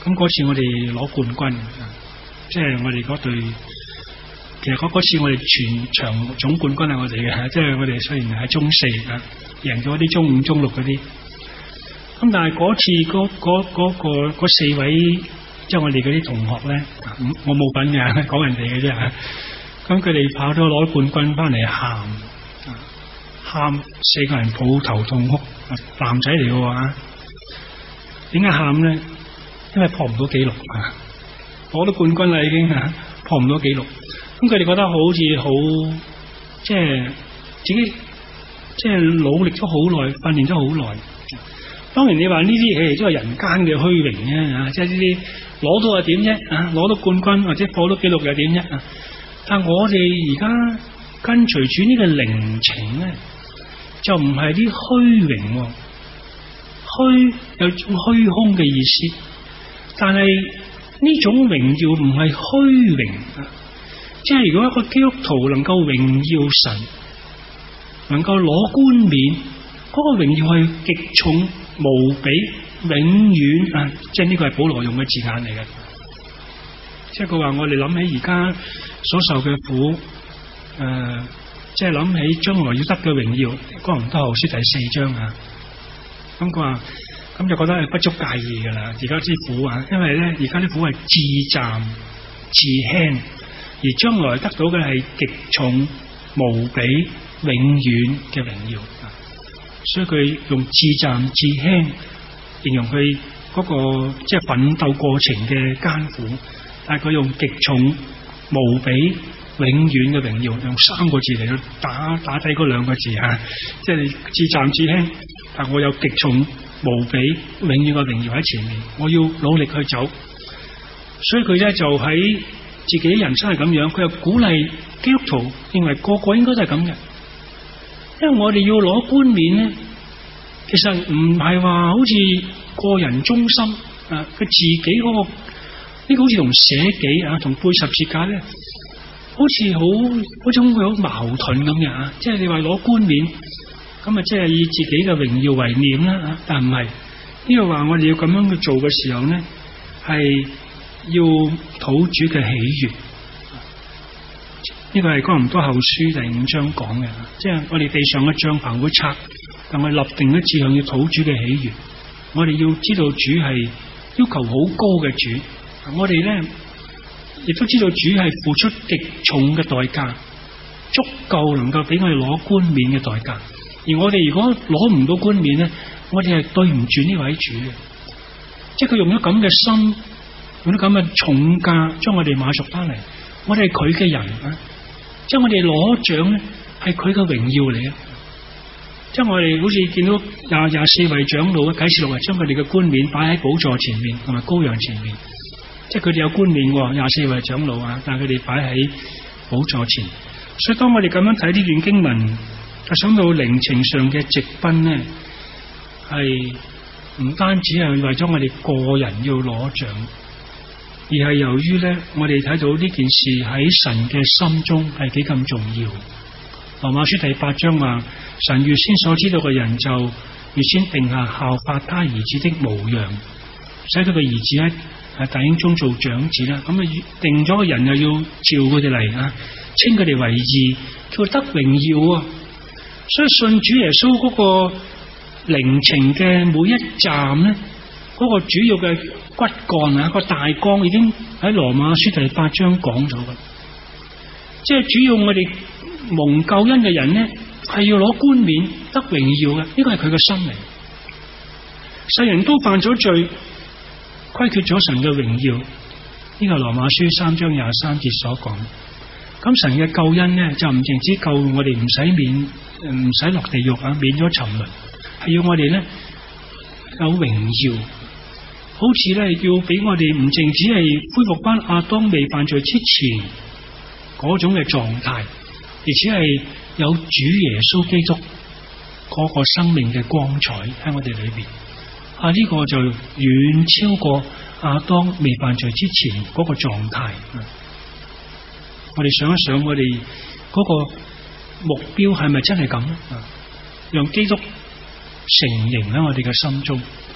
咁嗰次我哋攞冠軍，即係我哋嗰隊。其實嗰嗰次我哋全場總冠軍係我哋嘅，即係我哋雖然係中四啊，贏咗啲中五、中六嗰啲。咁但係嗰次嗰嗰嗰個嗰四位即係我哋嗰啲同學咧，我冇份嘅，講人哋嘅啫吓。咁佢哋跑咗攞冠軍翻嚟，喊喊四個人抱頭痛哭，男仔嚟嘅話，點解喊咧？因為破唔到紀錄啊！攞到冠軍啦已經吓，破唔到紀錄。咁佢哋覺得好似好，即係自己即係努力咗好耐，訓練咗好耐。當然你話呢啲誒，都係人間嘅虛榮啫啊！即係呢啲攞到係點啫啊？攞到冠軍或者破到紀錄又點啫啊？但我哋而家跟隨住呢個靈情咧，就唔係啲虛榮，虛有種虛空嘅意思。但係呢種榮耀唔係虛榮啊！即係如果一個基督徒能夠榮耀神，能夠攞冠冕，嗰個榮耀係極重無比、永遠啊！即係呢個係保羅用嘅字眼嚟嘅。即係佢話我哋諗起而家所受嘅苦，誒、呃，即係諗起將來要得嘅榮耀，哥林多後書第四章啊。咁佢話咁就覺得係不足介意噶啦。而家啲苦啊，因為咧而家啲苦係至暫至輕。而將來得到嘅係極重無比永遠嘅榮耀，所以佢用至暫至輕形容佢嗰個即係奮鬥過程嘅艱苦，但係佢用極重無比永遠嘅榮耀，用三個字嚟到打打低嗰兩個字吓，即係至暫至輕，但我有極重無比永遠嘅榮耀喺前面，我要努力去走，所以佢咧就喺自己人生係咁樣，佢又鼓勵基督徒，認為個個應該都係咁嘅。因為我哋要攞冠冕咧，其實唔係話好似個人中心啊，佢自己嗰個呢個好似同捨己啊，同背十字架咧，好似好嗰種佢好矛盾咁嘅啊。即係你話攞冠冕，咁啊即係以自己嘅榮耀為念啦啊，但唔係呢個話我哋要咁樣去做嘅時候咧，係要討主嘅喜悅，呢個係哥林多後書第五章講嘅，即係我哋地上嘅帳篷會拆，但我哋立定咗志向要討主嘅喜悅。我哋要知道主係要求好高嘅主，我哋咧亦都知道主係付出極重嘅代價，足夠能夠俾我哋攞冠冕嘅代價。而我哋如果攞唔到冠冕咧，我哋係對唔住呢位主嘅，即係佢用咗咁嘅心。用啲咁嘅重價將我哋買贖翻嚟，我哋係佢嘅人啊！即係我哋攞獎咧，係佢嘅榮耀嚟啊！即係我哋好似見到廿廿四位長老嘅啟示錄係將佢哋嘅冠冕擺喺寶座前面同埋羔羊前面，即係佢哋有冠冕，廿四位長老啊，但係佢哋擺喺寶座前。所以當我哋咁樣睇呢段經文，就想到靈情上嘅直奔咧，係唔單止係為咗我哋個人要攞獎。而係由於咧，我哋睇到呢件事喺神嘅心中係幾咁重要。羅馬書第八章話，神預先所知道嘅人就預先定下效法他兒子的模樣，使佢嘅兒子喺喺弟兄中做長子啦。咁啊，定咗嘅人又要召佢哋嚟啊，稱佢哋為義，叫得榮耀啊。所以信主耶穌嗰個靈情嘅每一站咧，嗰個主要嘅骨幹啊，個大綱已經喺羅馬書第八章講咗嘅，即係主要我哋蒙救恩嘅人咧，係要攞冠冕得榮耀嘅，呢個係佢嘅心嚟。世人都犯咗罪，虧缺咗神嘅榮耀，呢個係羅馬書三章廿三節所講。咁神嘅救恩咧，就唔淨止救我哋唔使免唔使落地獄啊，免咗沉淪，係要我哋咧有榮耀。好似咧要俾我哋唔淨止係恢復翻亞當未犯罪之前嗰種嘅狀態，而且係有主耶穌基督嗰個生命嘅光彩喺我哋裏邊。啊，呢個就遠超過亞當未犯罪之前嗰個狀態。我哋想一想，我哋嗰個目標係咪真係咁咧？讓基督成形喺我哋嘅心中。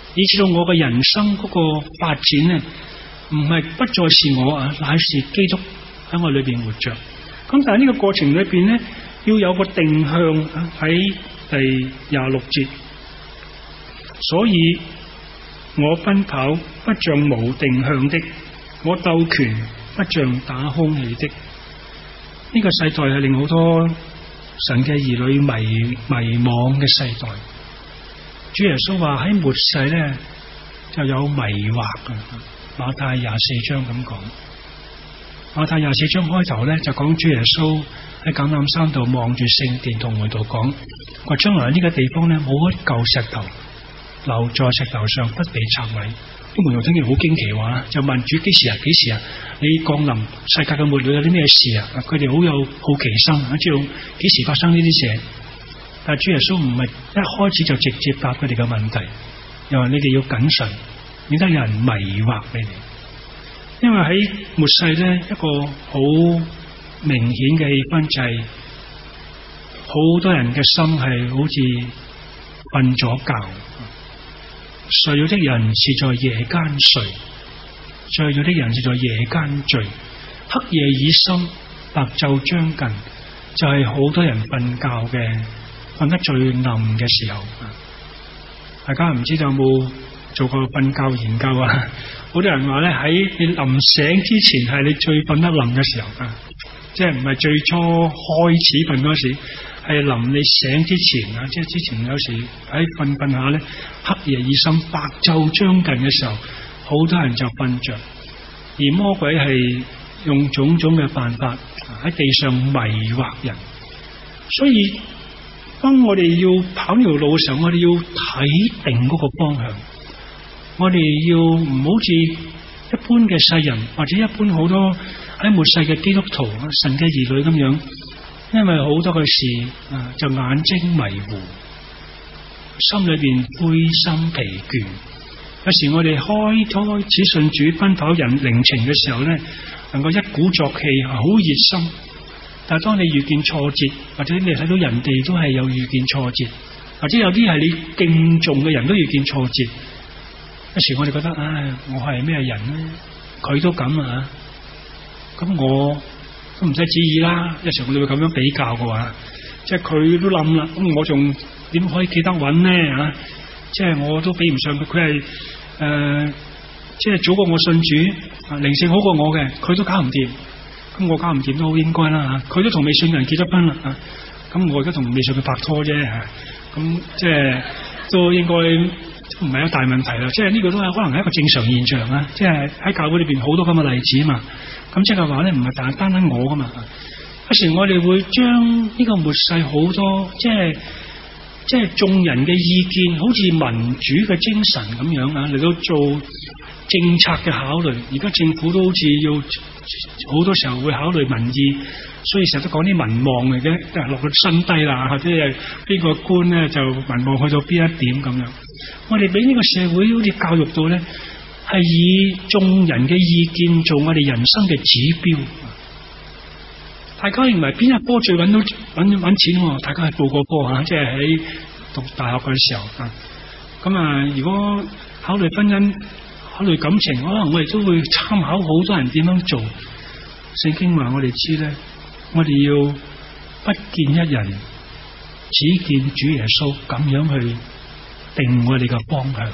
以至到我嘅人生嗰個發展咧，唔係不再是我啊，乃是基督喺我裏邊活着。咁但係呢個過程裏邊咧，要有個定向喺第廿六節。所以我奔跑不像無定向的，我鬥拳不像打空氣的。呢、這個世代係令好多神嘅兒女迷迷惘嘅世代。主耶穌話喺末世咧就有迷惑嘅。馬太廿四章咁講，馬太廿四章開頭咧就講主耶穌喺橄欖山度望住聖殿同門徒講，話將來呢個地方咧冇一嚿石頭留在石頭上不被拆毀。啲門徒聽見好驚奇話，就問主幾時啊？幾時啊？你降臨世界嘅末日有啲咩事啊？佢哋好有好奇心，知道幾時發生呢啲事。但係主耶穌唔係一開始就直接答佢哋嘅問題，又話你哋要謹慎，免得有人迷惑你哋。因為喺末世咧，一個好明顯嘅氣氛就係好多人嘅心係好似瞓咗覺。睡咗的人是在夜間睡，醉咗的人是在夜間醉。黑夜已深，白晝將近，就係、是、好多人瞓覺嘅，瞓得最冧嘅時候。大家唔知道有冇做過瞓覺研究啊？好多人話咧，喺你臨醒之前係你最瞓得冧嘅時候啊，即係唔係最初開始瞓嗰時。係臨你醒之前啊，即係之前有時喺瞓瞓下咧，黑夜已深，白晝將近嘅時候，好多人就瞓着，而魔鬼係用種種嘅辦法喺地上迷惑人。所以當我哋要跑呢條路嘅時候，我哋要睇定嗰個方向，我哋要唔好似一般嘅世人或者一般好多喺末世嘅基督徒、神嘅兒女咁樣。因為好多嘅事啊，就眼睛迷糊，心裏邊灰心疲倦。有時我哋開開始信主奔跑人靈程嘅時候咧，能夠一鼓作氣，好熱心。但係當你遇見挫折，或者你睇到人哋都係有遇見挫折，或者有啲係你敬重嘅人都遇見挫折，有時我哋覺得，唉，我係咩人咧？佢都咁啊，咁我。都唔使旨意啦，有時我哋會咁樣比較嘅話，即係佢都冧啦，咁我仲點可以企得穩呢？啊，即係我都比唔上佢，佢係誒，即係早過我信主，靈性好過我嘅，佢都搞唔掂，咁我搞唔掂都好應該啦吓，佢都同未信人結咗婚啦啊，咁我而家同未信佢拍拖啫吓，咁即係都應該唔係一大問題啦，即係呢個都係可能係一個正常現象啊，即係喺教會裏邊好多咁嘅例子啊嘛。咁即係話咧，唔係單單單我噶嘛。有時我哋會將呢個末世好多，即係即係眾人嘅意見，好似民主嘅精神咁樣啊，嚟到做政策嘅考慮。而家政府都好似要好多時候會考慮民意，所以成日都講啲民望嚟嘅，即係落去新低啦，或者係邊個官咧就民望去到邊一點咁樣。我哋俾呢個社會好似教育到咧，係以眾人嘅意見做我哋人生嘅指標。大家認為邊一科最揾到揾揾錢？大家係報過科吓，即係喺讀大學嘅時候啊。咁啊，如果考慮婚姻、考慮感情，可能我哋都會參考好多人點樣做。聖經話我哋知咧，我哋要不見一人，只見主耶穌，咁樣去定我哋嘅方向。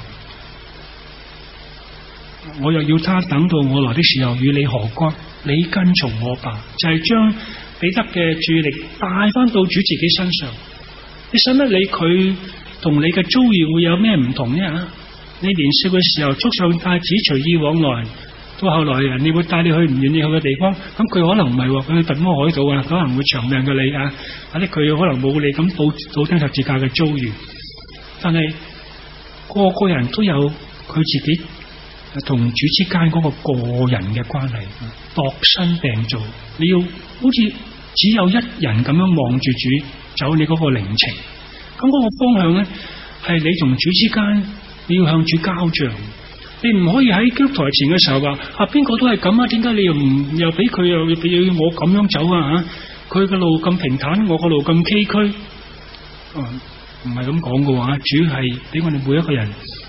我又要他等到我來的時候與你何干？你跟從我吧。就係將彼得嘅注意力帶翻到主自己身上。你使乜理佢同你嘅遭遇會有咩唔同呢？你年少嘅時候束上帶子隨意往來，到後來人哋會帶你去唔願意去嘅地方，咁佢可能唔係，佢去拔摩海島啊，可能會長命嘅你啊，或者佢可能冇你咁到到釘十字架嘅遭遇。但係個個人都有佢自己同主之間嗰個個人嘅關係，度身訂造。你要好似只有一人咁樣望住主走你嗰個靈程，咁嗰個方向咧係你同主之間，你要向主交賬。你唔可以喺基督台前嘅時候話啊，邊個都係咁啊，點解你又唔又俾佢又要俾我咁樣走啊？吓，佢嘅路咁平坦，我個路咁崎嶇。唔係咁講嘅話，主係俾我哋每一個人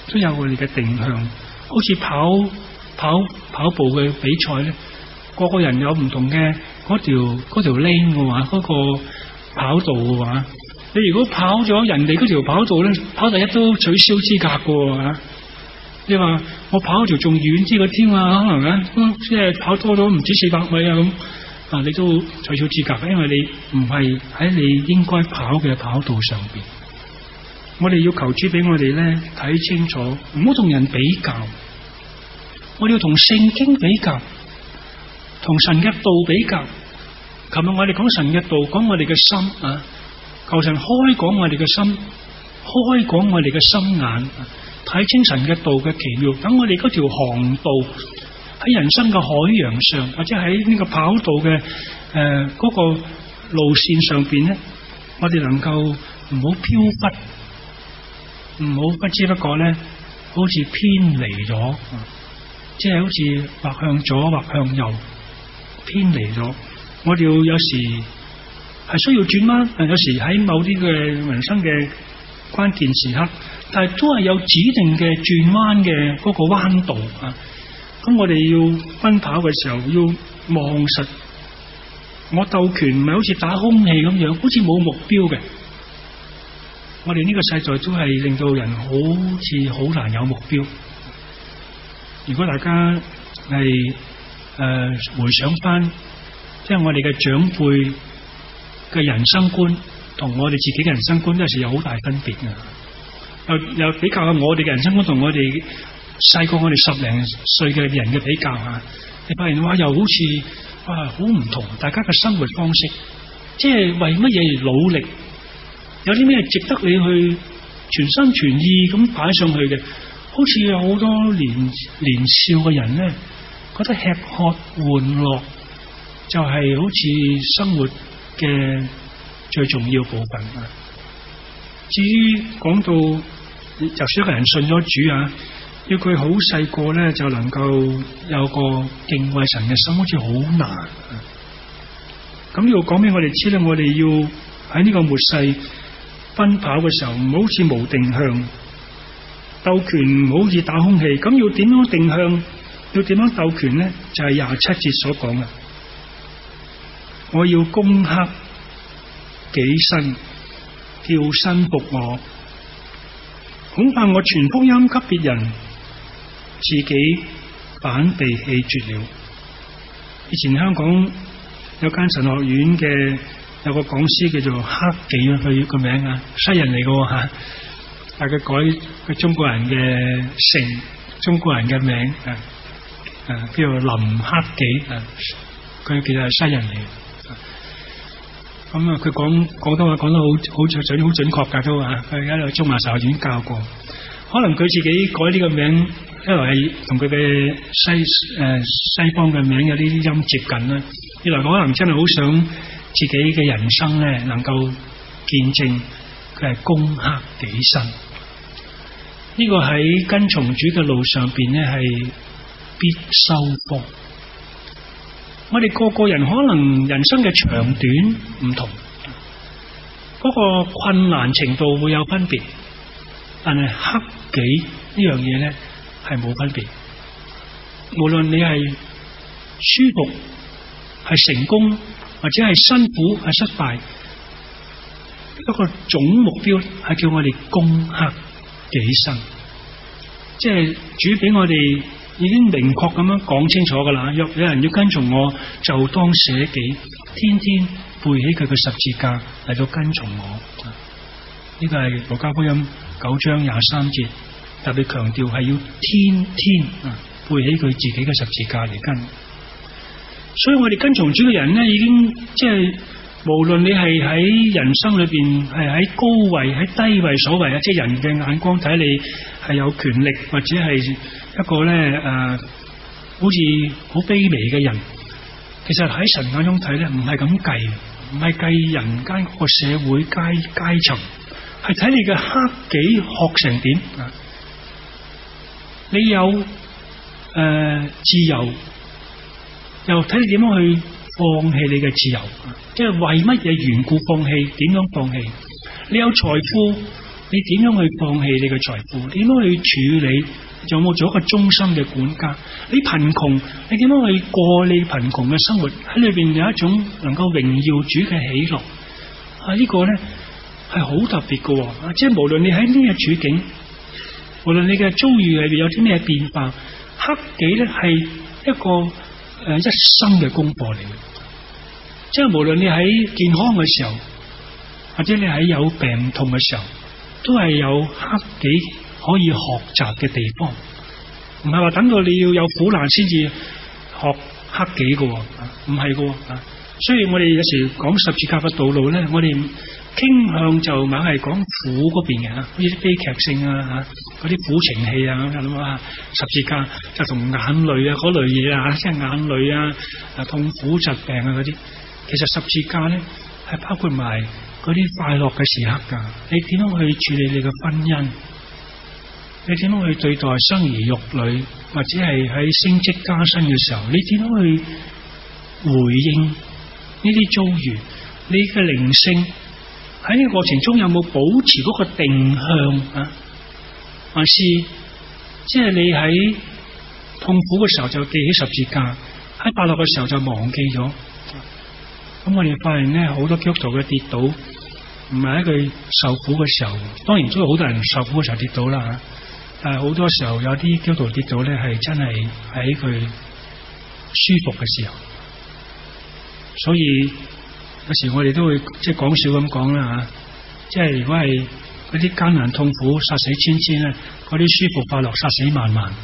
都有我哋嘅定向。好似跑跑跑步嘅比賽咧，個個人有唔同嘅嗰條嗰條 lane 嘅話，嗰個跑道嘅話，你如果跑咗人哋嗰條跑道咧，跑第一都取消資格嘅吓。你話我跑條仲遠啲嘅添啊，可能咧，即係跑多咗唔止四百米啊咁啊，你都取消資格，因為你唔係喺你應該跑嘅跑道上邊。我哋要求主俾我哋咧睇清楚，唔好同人比較。我哋要同聖經比較，同神嘅道比較。琴日我哋講神嘅道，講我哋嘅心啊，求神開廣我哋嘅心，開廣我哋嘅心眼。睇清神嘅道嘅奇妙，等我哋嗰條航道喺人生嘅海洋上，或者喺呢個跑道嘅誒嗰個路線上邊咧，我哋能夠唔好飄忽，唔好不知不覺咧，好似偏離咗，即係好似或向左或向右偏離咗。我哋要有時係需要轉彎，誒有時喺某啲嘅人生嘅關鍵時刻。但係都係有指定嘅轉彎嘅嗰個彎道啊！咁我哋要奔跑嘅時候要望實，我鬥拳唔係好似打空氣咁樣，好似冇目標嘅。我哋呢個世代都係令到人好似好難有目標。如果大家係誒、呃、回想翻，即係我哋嘅長輩嘅人生觀，同我哋自己嘅人生觀，有時有好大分別嘅。又又比較下我哋嘅人生觀同我哋細過我哋十零歲嘅人嘅比較下，你發現哇，又好似哇好唔同，大家嘅生活方式，即係為乜嘢而努力？有啲咩值得你去全心全意咁擺上去嘅？好似有好多年年少嘅人咧，覺得吃喝玩樂就係好似生活嘅最重要部分啊。至於講到，就算一個人信咗主啊，要佢好細個咧就能夠有個敬畏神嘅心，好似好難。咁要講俾我哋知咧，我哋要喺呢個末世奔跑嘅時候，唔好似無定向，鬥拳唔好似打空氣。咁要點樣定向？要點樣鬥拳咧？就係廿七節所講嘅，我要攻克己身，叫身服我。恐怕我傳福音給別人，自己反被棄絕了。以前香港有間神學院嘅有個講師叫做克己，佢個名啊，西人嚟嘅吓，但係佢改佢中國人嘅姓，中國人嘅名啊，啊叫做林克己啊，佢其實係西人嚟。咁啊，佢講廣東話講得好好準好準確噶都啊，佢而家喺中華神學院教過。可能佢自己改呢個名，一來係同佢嘅西誒、呃、西方嘅名有啲音接近啦；二來可能真係好想自己嘅人生咧，能夠見證佢係攻克己身。呢、這個喺跟從主嘅路上邊咧，係必修課。我哋個個人可能人生嘅長短唔同，嗰個困難程度會有分別，但係克己呢樣嘢咧係冇分別。無論你係舒服、係成功，或者係辛苦、係失敗，一個總目標係叫我哋攻克己身，即係主俾我哋已經明確咁樣講清楚噶啦，若有人要跟從我，就當捨己，天天背起佢嘅十字架嚟到跟從我。呢個係路加福音九章廿三節，特別強調係要天天啊背起佢自己嘅十字架嚟跟。所以我哋跟從主嘅人咧，已經即係無論你係喺人生裏邊係喺高位喺低位，所謂啊，即係人嘅眼光睇你係有權力或者係一個咧誒、呃，好似好卑微嘅人，其實喺神眼中睇咧，唔係咁計，唔係計人間嗰個社會階階層，係睇你嘅克己學成點啊！你有誒、呃、自由，又睇你點樣去放棄你嘅自由，即係為乜嘢緣故放棄？點樣放棄？你有財富， 你點樣去放棄你嘅財富？你點樣去處理？有冇做一個忠心嘅管家？你貧窮，你點樣去過你貧窮嘅生活？喺裏邊有一種能夠榮耀主嘅喜樂啊！呢個咧係好特別嘅，啊！即係無論你喺咩處境，無論你嘅遭遇裏邊有啲咩變化，克己咧係一個誒、呃、一生嘅功課嚟嘅。即係無論你喺健康嘅時候，或者你喺有病痛嘅時候，都係有克己可以學習嘅地方，唔係話等到你要有苦難先至學克己嘅，唔係嘅啊。所以我哋有時講十字架嘅道路咧，我哋傾向就硬係講苦嗰邊嘅吓，好似啲悲劇性啊吓，嗰啲苦情戲啊咁諗啊，十字架就同眼淚啊嗰類嘢啊，即係眼淚啊、啊痛苦疾病啊嗰啲。其實十字架咧係包括埋嗰啲快樂嘅時刻噶。你點樣去處理你嘅婚姻？你點樣去對待生兒育女，或者係喺升職加薪嘅時候，你點樣去回應呢啲遭遇？你嘅靈性喺呢個過程中有冇保持嗰個定向啊？還是即係你喺痛苦嘅時候就記起十字架，喺快樂嘅時候就忘記咗？咁我哋發現咧，好多基督徒嘅跌倒，唔係喺佢受苦嘅時候，當然都有好多人受苦嘅時候跌倒啦吓。但係好多時候有啲基督徒跌倒咧，係真係喺佢舒服嘅時候。所以有時我哋都會即係講笑咁講啦吓，即係如果係嗰啲艱難痛苦殺死千千咧，嗰啲舒服快樂殺死萬萬。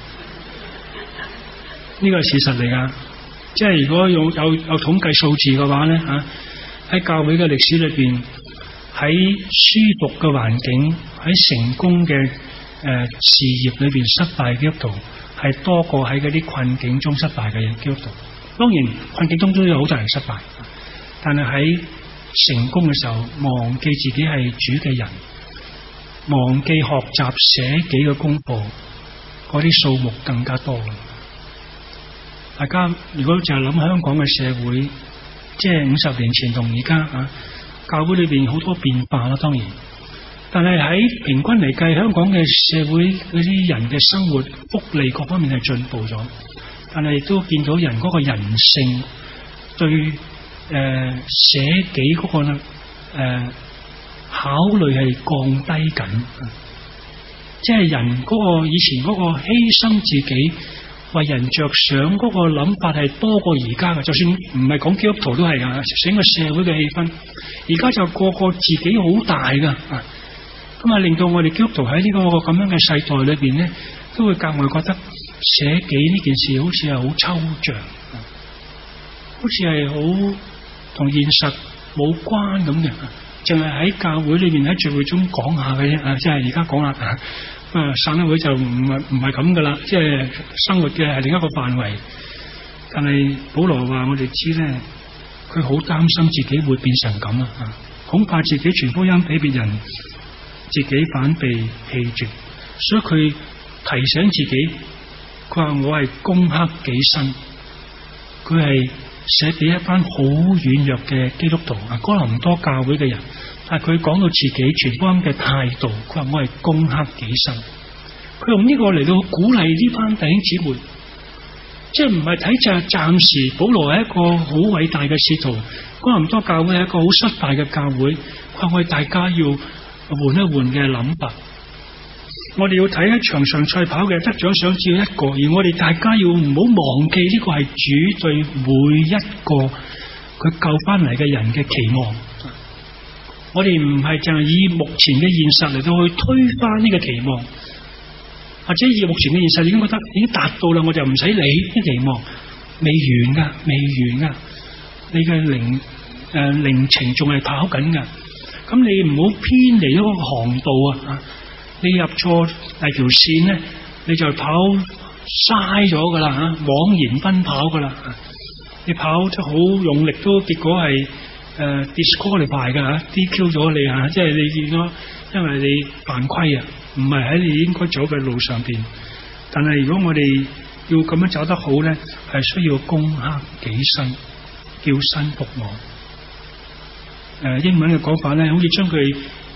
呢個係事實嚟噶。即係如果有有有統計數字嘅話咧吓，喺教會嘅歷史裏邊，喺舒服嘅環境，喺成功嘅誒、呃、事業裏邊失敗嘅基督徒係多過喺嗰啲困境中失敗嘅基督徒。當然困境中都有好多人失敗，但係喺成功嘅時候忘記自己係主嘅人，忘記學習捨己嘅功課，嗰啲數目更加多。大家如果就係諗香港嘅社會，即係五十年前同而家啊，教會裏邊好多變化啦，當然。但係喺平均嚟計，香港嘅社會嗰啲人嘅生活福利各方面係進步咗，但係亦都見到人嗰個人性對誒捨己嗰個誒、呃、考慮係降低緊，即係人嗰個以前嗰個犧牲自己為人着想嗰個諗法係多過而家嘅，就算唔係講基督徒都係噶，整個社會嘅氣氛，而家就個個自己好大噶，咁啊令到我哋基督徒喺呢個咁樣嘅世代裏邊咧，都會格外覺得捨己呢件事好似係好抽象，好似係好同現實冇關咁嘅，淨係喺教會裏邊喺聚會中講下嘅啫，啊，即係而家講下。啊，散會就唔係唔係咁噶啦，即係生活嘅係另一個範圍。但係保羅話我哋知咧，佢好擔心自己會變成咁啊！恐怕自己傳福音俾別人，自己反被棄絕，所以佢提醒自己，佢話我係攻克己身，佢係寫俾一班好軟弱嘅基督徒啊，哥林多教會嘅人。但係佢講到自己傳福音嘅態度，佢話我係攻克己身，佢用呢個嚟到鼓勵呢班弟兄姊妹，即係唔係睇就暫時保羅係一個好偉大嘅使徒，哥林多教會係一個好失敗嘅教會，佢話我哋大家要換一換嘅諗法，我哋要睇喺場上賽跑嘅得獎賞只有一個，而我哋大家要唔好忘記呢個係主對每一個佢救翻嚟嘅人嘅期望。我哋唔係淨係以目前嘅現實嚟到去推翻呢個期望，或者以目前嘅現實已經覺得已經達到啦，我就唔使理啲期望，未完噶，未完噶，你嘅靈誒靈程仲係跑緊噶，咁你唔好偏離咗個航道啊！你入錯第條線咧，你就跑嘥咗噶啦吓，枉然奔跑噶啦，你跑得好用力都結果係。誒、uh, disqualify 噶吓 ，D Q 咗你吓，即係你見咗，因為你犯規啊，唔係喺你應該走嘅路上邊。但係如果我哋要咁樣走得好咧，係需要攻克己身，叫身服我。誒、呃，英文嘅講法咧，好似將佢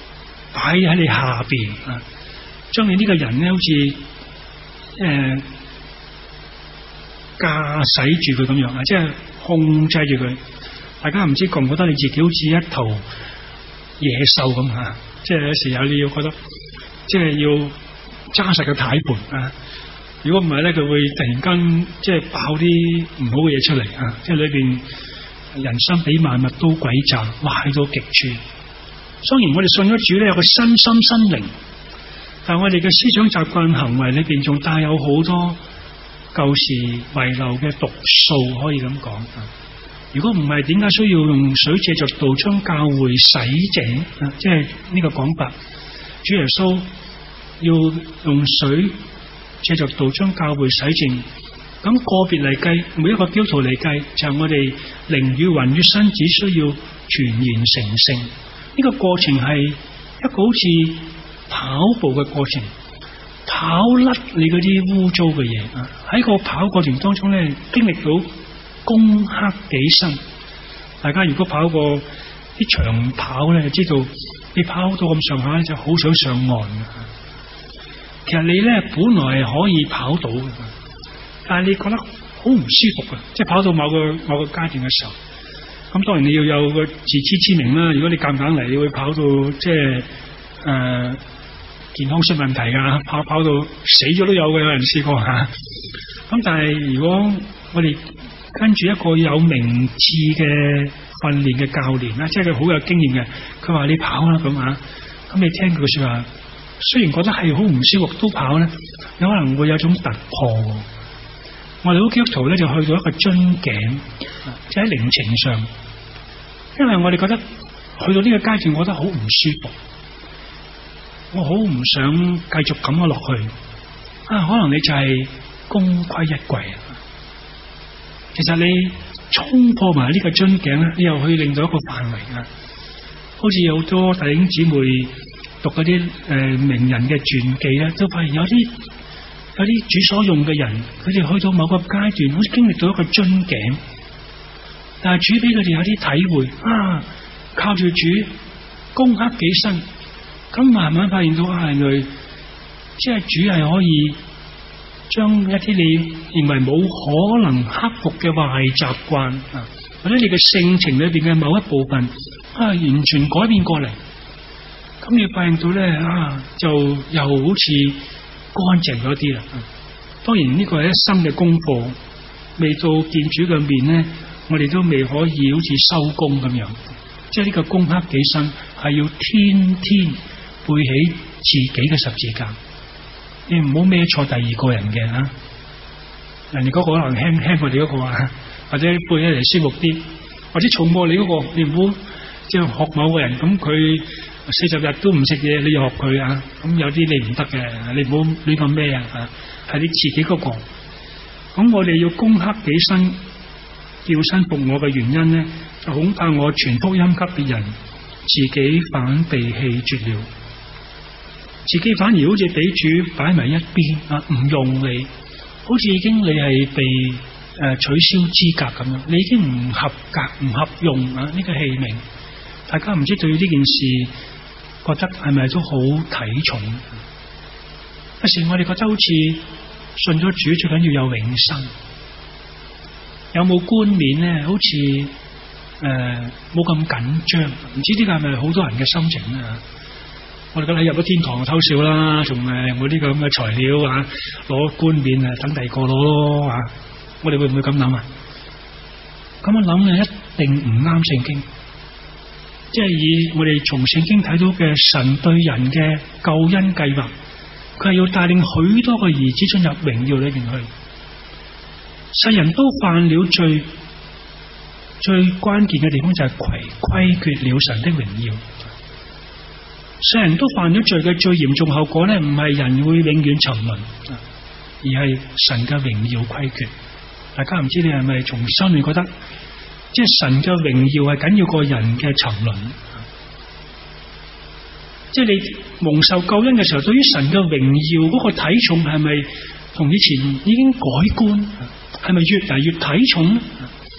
擺喺你下邊啊，將你呢個人咧好似誒駕駛住佢咁樣啊，即係控制住佢。大家唔知覺唔覺得你自己好似一頭野獸咁吓？即係有時候你要覺得，即係要揸實個軚盤啊！如果唔係咧，佢會突然間即係爆啲唔好嘅嘢出嚟啊！即係裏邊人心比萬物都詭詐，壞到極處。雖然我哋信咗主咧，有個身心身靈，但係我哋嘅思想習慣行為裏邊仲帶有好多舊時遺留嘅毒素，可以咁講啊！如果唔係，點解需要用水借着道將教會洗淨啊？即係呢個講法，主耶穌要用水借着道將教會洗淨。咁個別嚟計，每一個基督徒嚟計，就係我哋靈與魂與身只需要全然成聖。呢個過程係一個好似跑步嘅過程，跑甩你嗰啲污糟嘅嘢啊！喺個跑過程當中咧，經歷到攻克己身。大家如果跑過啲長跑咧，就知道你跑到咁上下咧，就好想上岸嘅。其實你咧本來係可以跑到嘅，但係你覺得好唔舒服嘅，即係跑到某個某個階段嘅時候。咁當然你要有個自知之明啦。如果你夾硬嚟，你會跑到即係誒、呃、健康出問題噶，跑跑到死咗都有嘅，有人試過吓。咁但係如果我哋跟住一個有明智嘅訓練嘅教練啦，即係佢好有經驗嘅，佢話你跑啦咁啊，咁你聽佢說話，雖然覺得係好唔舒服都跑咧，有可能會有種突破。我哋好基督徒咧就去到一個樽頸，即係喺靈情上，因為我哋覺得去到呢個階段，我覺得好唔舒服，我好唔想繼續咁樣落去啊！可能你就係功虧一簣啊！其實你衝破埋呢個樽頸咧，你又可以令到一個範圍啊！好似有好多弟兄姊妹讀嗰啲誒名人嘅傳記咧，都發現有啲有啲主所用嘅人，佢哋去到某個階段，好似經歷到一個樽頸，但係主俾佢哋有啲體會啊，靠住主攻克己身，咁慢慢發現到啊，原來即係主係可以將一啲你認為冇可能克服嘅壞習慣啊，或者你嘅性情裏邊嘅某一部分啊，完全改變過嚟。咁你發現到咧啊，就又好似乾淨咗啲啦。當然呢個係一生嘅功課，未到見主嘅面咧，我哋都未可以好似收工咁樣。即係呢個攻克己身係要天天背起自己嘅十字架。你唔好孭錯第二個人嘅啊，人哋嗰個可能輕輕過你嗰個啊，或者背起嚟舒服啲，或者重過你嗰個，你唔好即係學某個人咁，佢四十日都唔食嘢，你又學佢啊，咁有啲你唔得嘅，你唔好亂咁孭啊，係你自己嗰個。咁我哋要攻克己身，叫身服我嘅原因咧，就恐怕我傳福音給別人，自己反被棄絕了。自己反而好似俾主擺埋一邊啊，唔用你，好似已經你係被誒、呃、取消資格咁樣，你已經唔合格、唔合用啊！呢、這個器皿，大家唔知對呢件事覺得係咪都好睇重？有時我哋覺得好似信咗主最緊要有永生，有冇冠冕咧？好似誒冇咁緊張，唔知呢個係咪好多人嘅心情咧？我哋覺得入咗天堂偷笑啦，仲誒冇呢個咁嘅材料啊，攞冠冕啊，等第二個攞咯啊！我哋會唔會咁諗啊？咁樣諗咧，一定唔啱聖經。即係以我哋從聖經睇到嘅神對人嘅救恩計劃，佢係要帶領許多個兒子進入榮耀裏邊去。世人都犯了罪，最關鍵嘅地方就係虧虧缺了神的榮耀。世人都犯咗罪嘅最嚴重後果咧，唔係人會永遠沉淪，而係神嘅榮耀虧缺。大家唔知你係咪從心裏覺得，即係神嘅榮耀係緊要過人嘅沉淪？即係你蒙受救恩嘅時候，對於神嘅榮耀嗰個體重係咪同以前已經改觀？係咪越嚟越體重咧？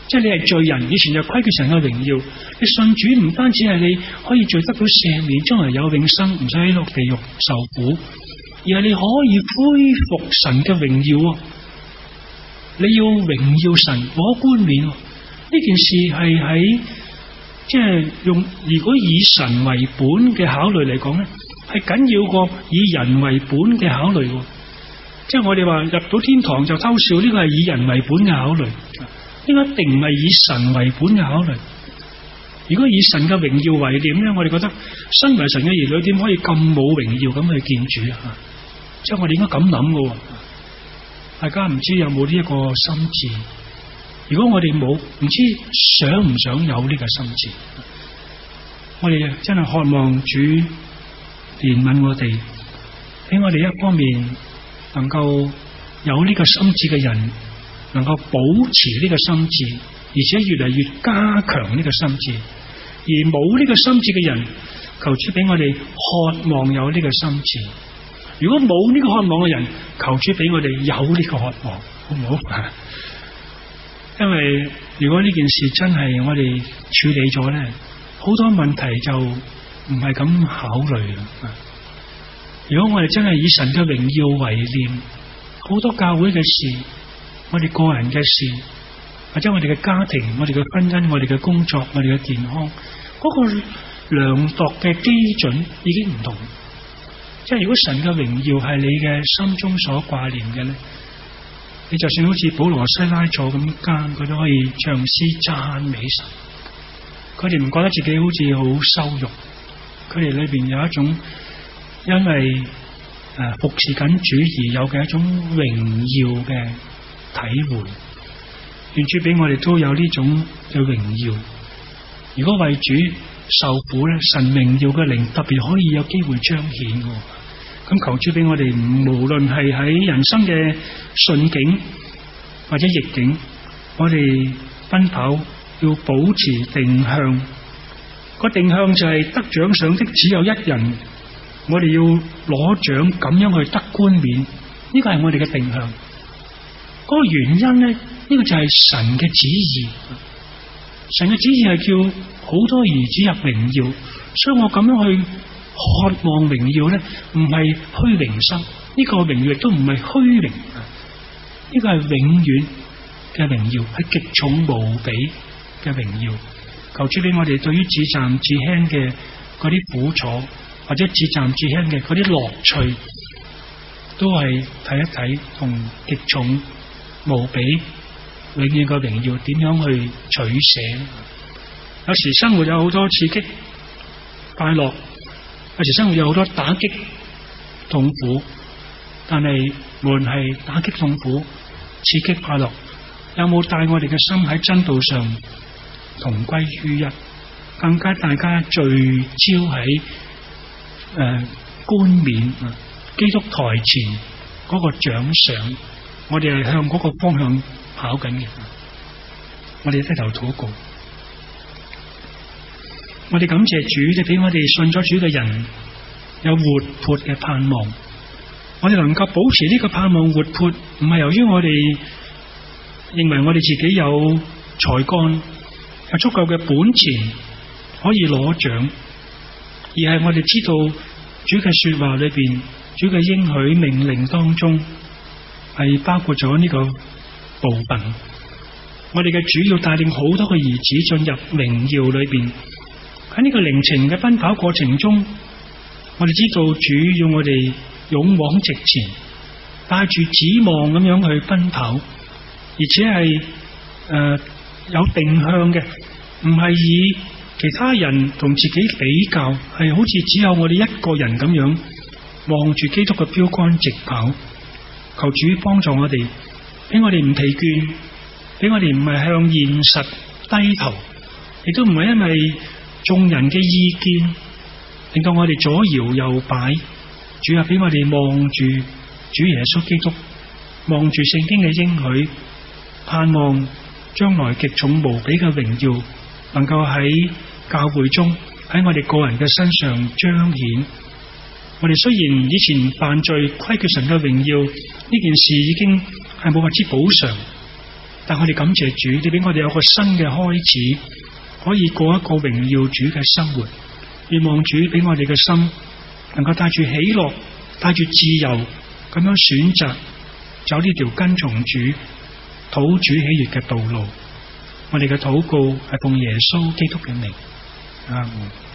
即係你係罪人，以前就虧缺神嘅榮耀。你信主唔單止係你可以罪得到赦免，將來有永生，唔使落地獄受苦，而係你可以恢復神嘅榮耀。你要榮耀神，攞冠冕。呢件事係喺即係用，如果以神為本嘅考慮嚟講咧，係緊要過以人為本嘅考慮。即係我哋話入到天堂就偷笑，呢個係以人為本嘅考慮。呢個一定唔係以神為本嘅考慮。如果以神嘅榮耀為念咧，我哋覺得身為神嘅兒女點可以咁冇榮耀咁去見主啊？即係我哋應該咁諗嘅。大家唔知有冇呢一個心志？如果我哋冇，唔知想唔想有呢個心志？我哋真係渴望主憐憫我哋，俾我哋一方面能夠有呢個心志嘅人，能夠保持呢個心志，而且越嚟越加強呢個心志；而冇呢個心志嘅人，求主俾我哋渴望有呢個心志。如果冇呢個渴望嘅人，求主俾我哋有呢個渴望，好唔好？因為如果呢件事真係我哋處理咗咧，好多問題就唔係咁考慮啦。如果我哋真係以神嘅榮耀為念，好多教會嘅事，我哋個人嘅事，或者我哋嘅家庭、我哋嘅婚姻、我哋嘅工作、我哋嘅健康，嗰個量度嘅基準已經唔同。即係如果神嘅榮耀係你嘅心中所掛念嘅咧，你就算好似保羅西拉坐咁間，佢都可以唱詩讚美神。佢哋唔覺得自己好似好羞辱，佢哋裏邊有一種因為誒服侍緊主而有嘅一種榮耀嘅體會。願主俾我哋都有呢種嘅榮耀。如果為主受苦咧，神榮耀嘅靈特別可以有機會彰顯嘅。咁求主俾我哋，無論係喺人生嘅順境或者逆境，我哋奔跑要保持定向。個定向就係得獎賞的只有一人，我哋要攞獎咁樣去得冠冕，呢個係我哋嘅定向。嗰個原因咧，呢個就係神嘅旨意。神嘅旨意係叫好多兒子入榮耀，所以我咁樣去渴望榮耀咧，唔係虛榮心，呢個榮耀亦都唔係虛榮，呢個係永遠嘅榮耀，係極重無比嘅榮耀。求主俾我哋對於至暫至輕嘅嗰啲苦楚，或者至暫至輕嘅嗰啲樂趣，都係睇一睇同極重無比永遠嘅榮耀點樣去取捨。有時生活有好多刺激快樂，有時生活有好多打擊痛苦，但係無論係打擊痛苦、刺激快樂，有冇帶我哋嘅心喺真道上同歸於一？更加大家聚焦喺誒冠冕基督台前嗰個獎賞，我哋係向嗰個方向跑緊嘅。我哋低頭禱告，我哋感謝主，你俾我哋信咗主嘅人有活潑嘅盼望。我哋能夠保持呢個盼望活潑，唔係由於我哋認為我哋自己有才幹、有足夠嘅本錢可以攞獎，而係我哋知道主嘅說話裏邊，主嘅應許命令當中係包括咗呢個部分。我哋嘅主要帶領好多嘅兒子進入榮耀裏邊。喺呢個靈程嘅奔跑過程中，我哋知道主要我哋勇往直前，帶住指望咁樣去奔跑，而且係誒、呃、有定向嘅，唔係以其他人同自己比較，係好似只有我哋一個人咁樣望住基督嘅標杆直跑。求主幫助我哋，俾我哋唔疲倦，俾我哋唔係向現實低頭，亦都唔係因為眾人嘅意見令到我哋左搖右擺。主啊，俾我哋望住主耶穌基督，望住聖經嘅應許，盼望將來極重無比嘅榮耀能夠喺教會中，喺我哋個人嘅身上彰顯。我哋雖然以前犯罪虧缺神嘅榮耀，呢件事已經係冇法子補償， 但我哋感謝主，你俾我哋有個新嘅開始，可以過一個榮耀主嘅生活。願望主俾我哋嘅心能夠帶住喜樂，帶住自由咁樣選擇走呢條跟從主、討主喜悅嘅道路。我哋嘅禱告係奉耶穌基督嘅名，阿門。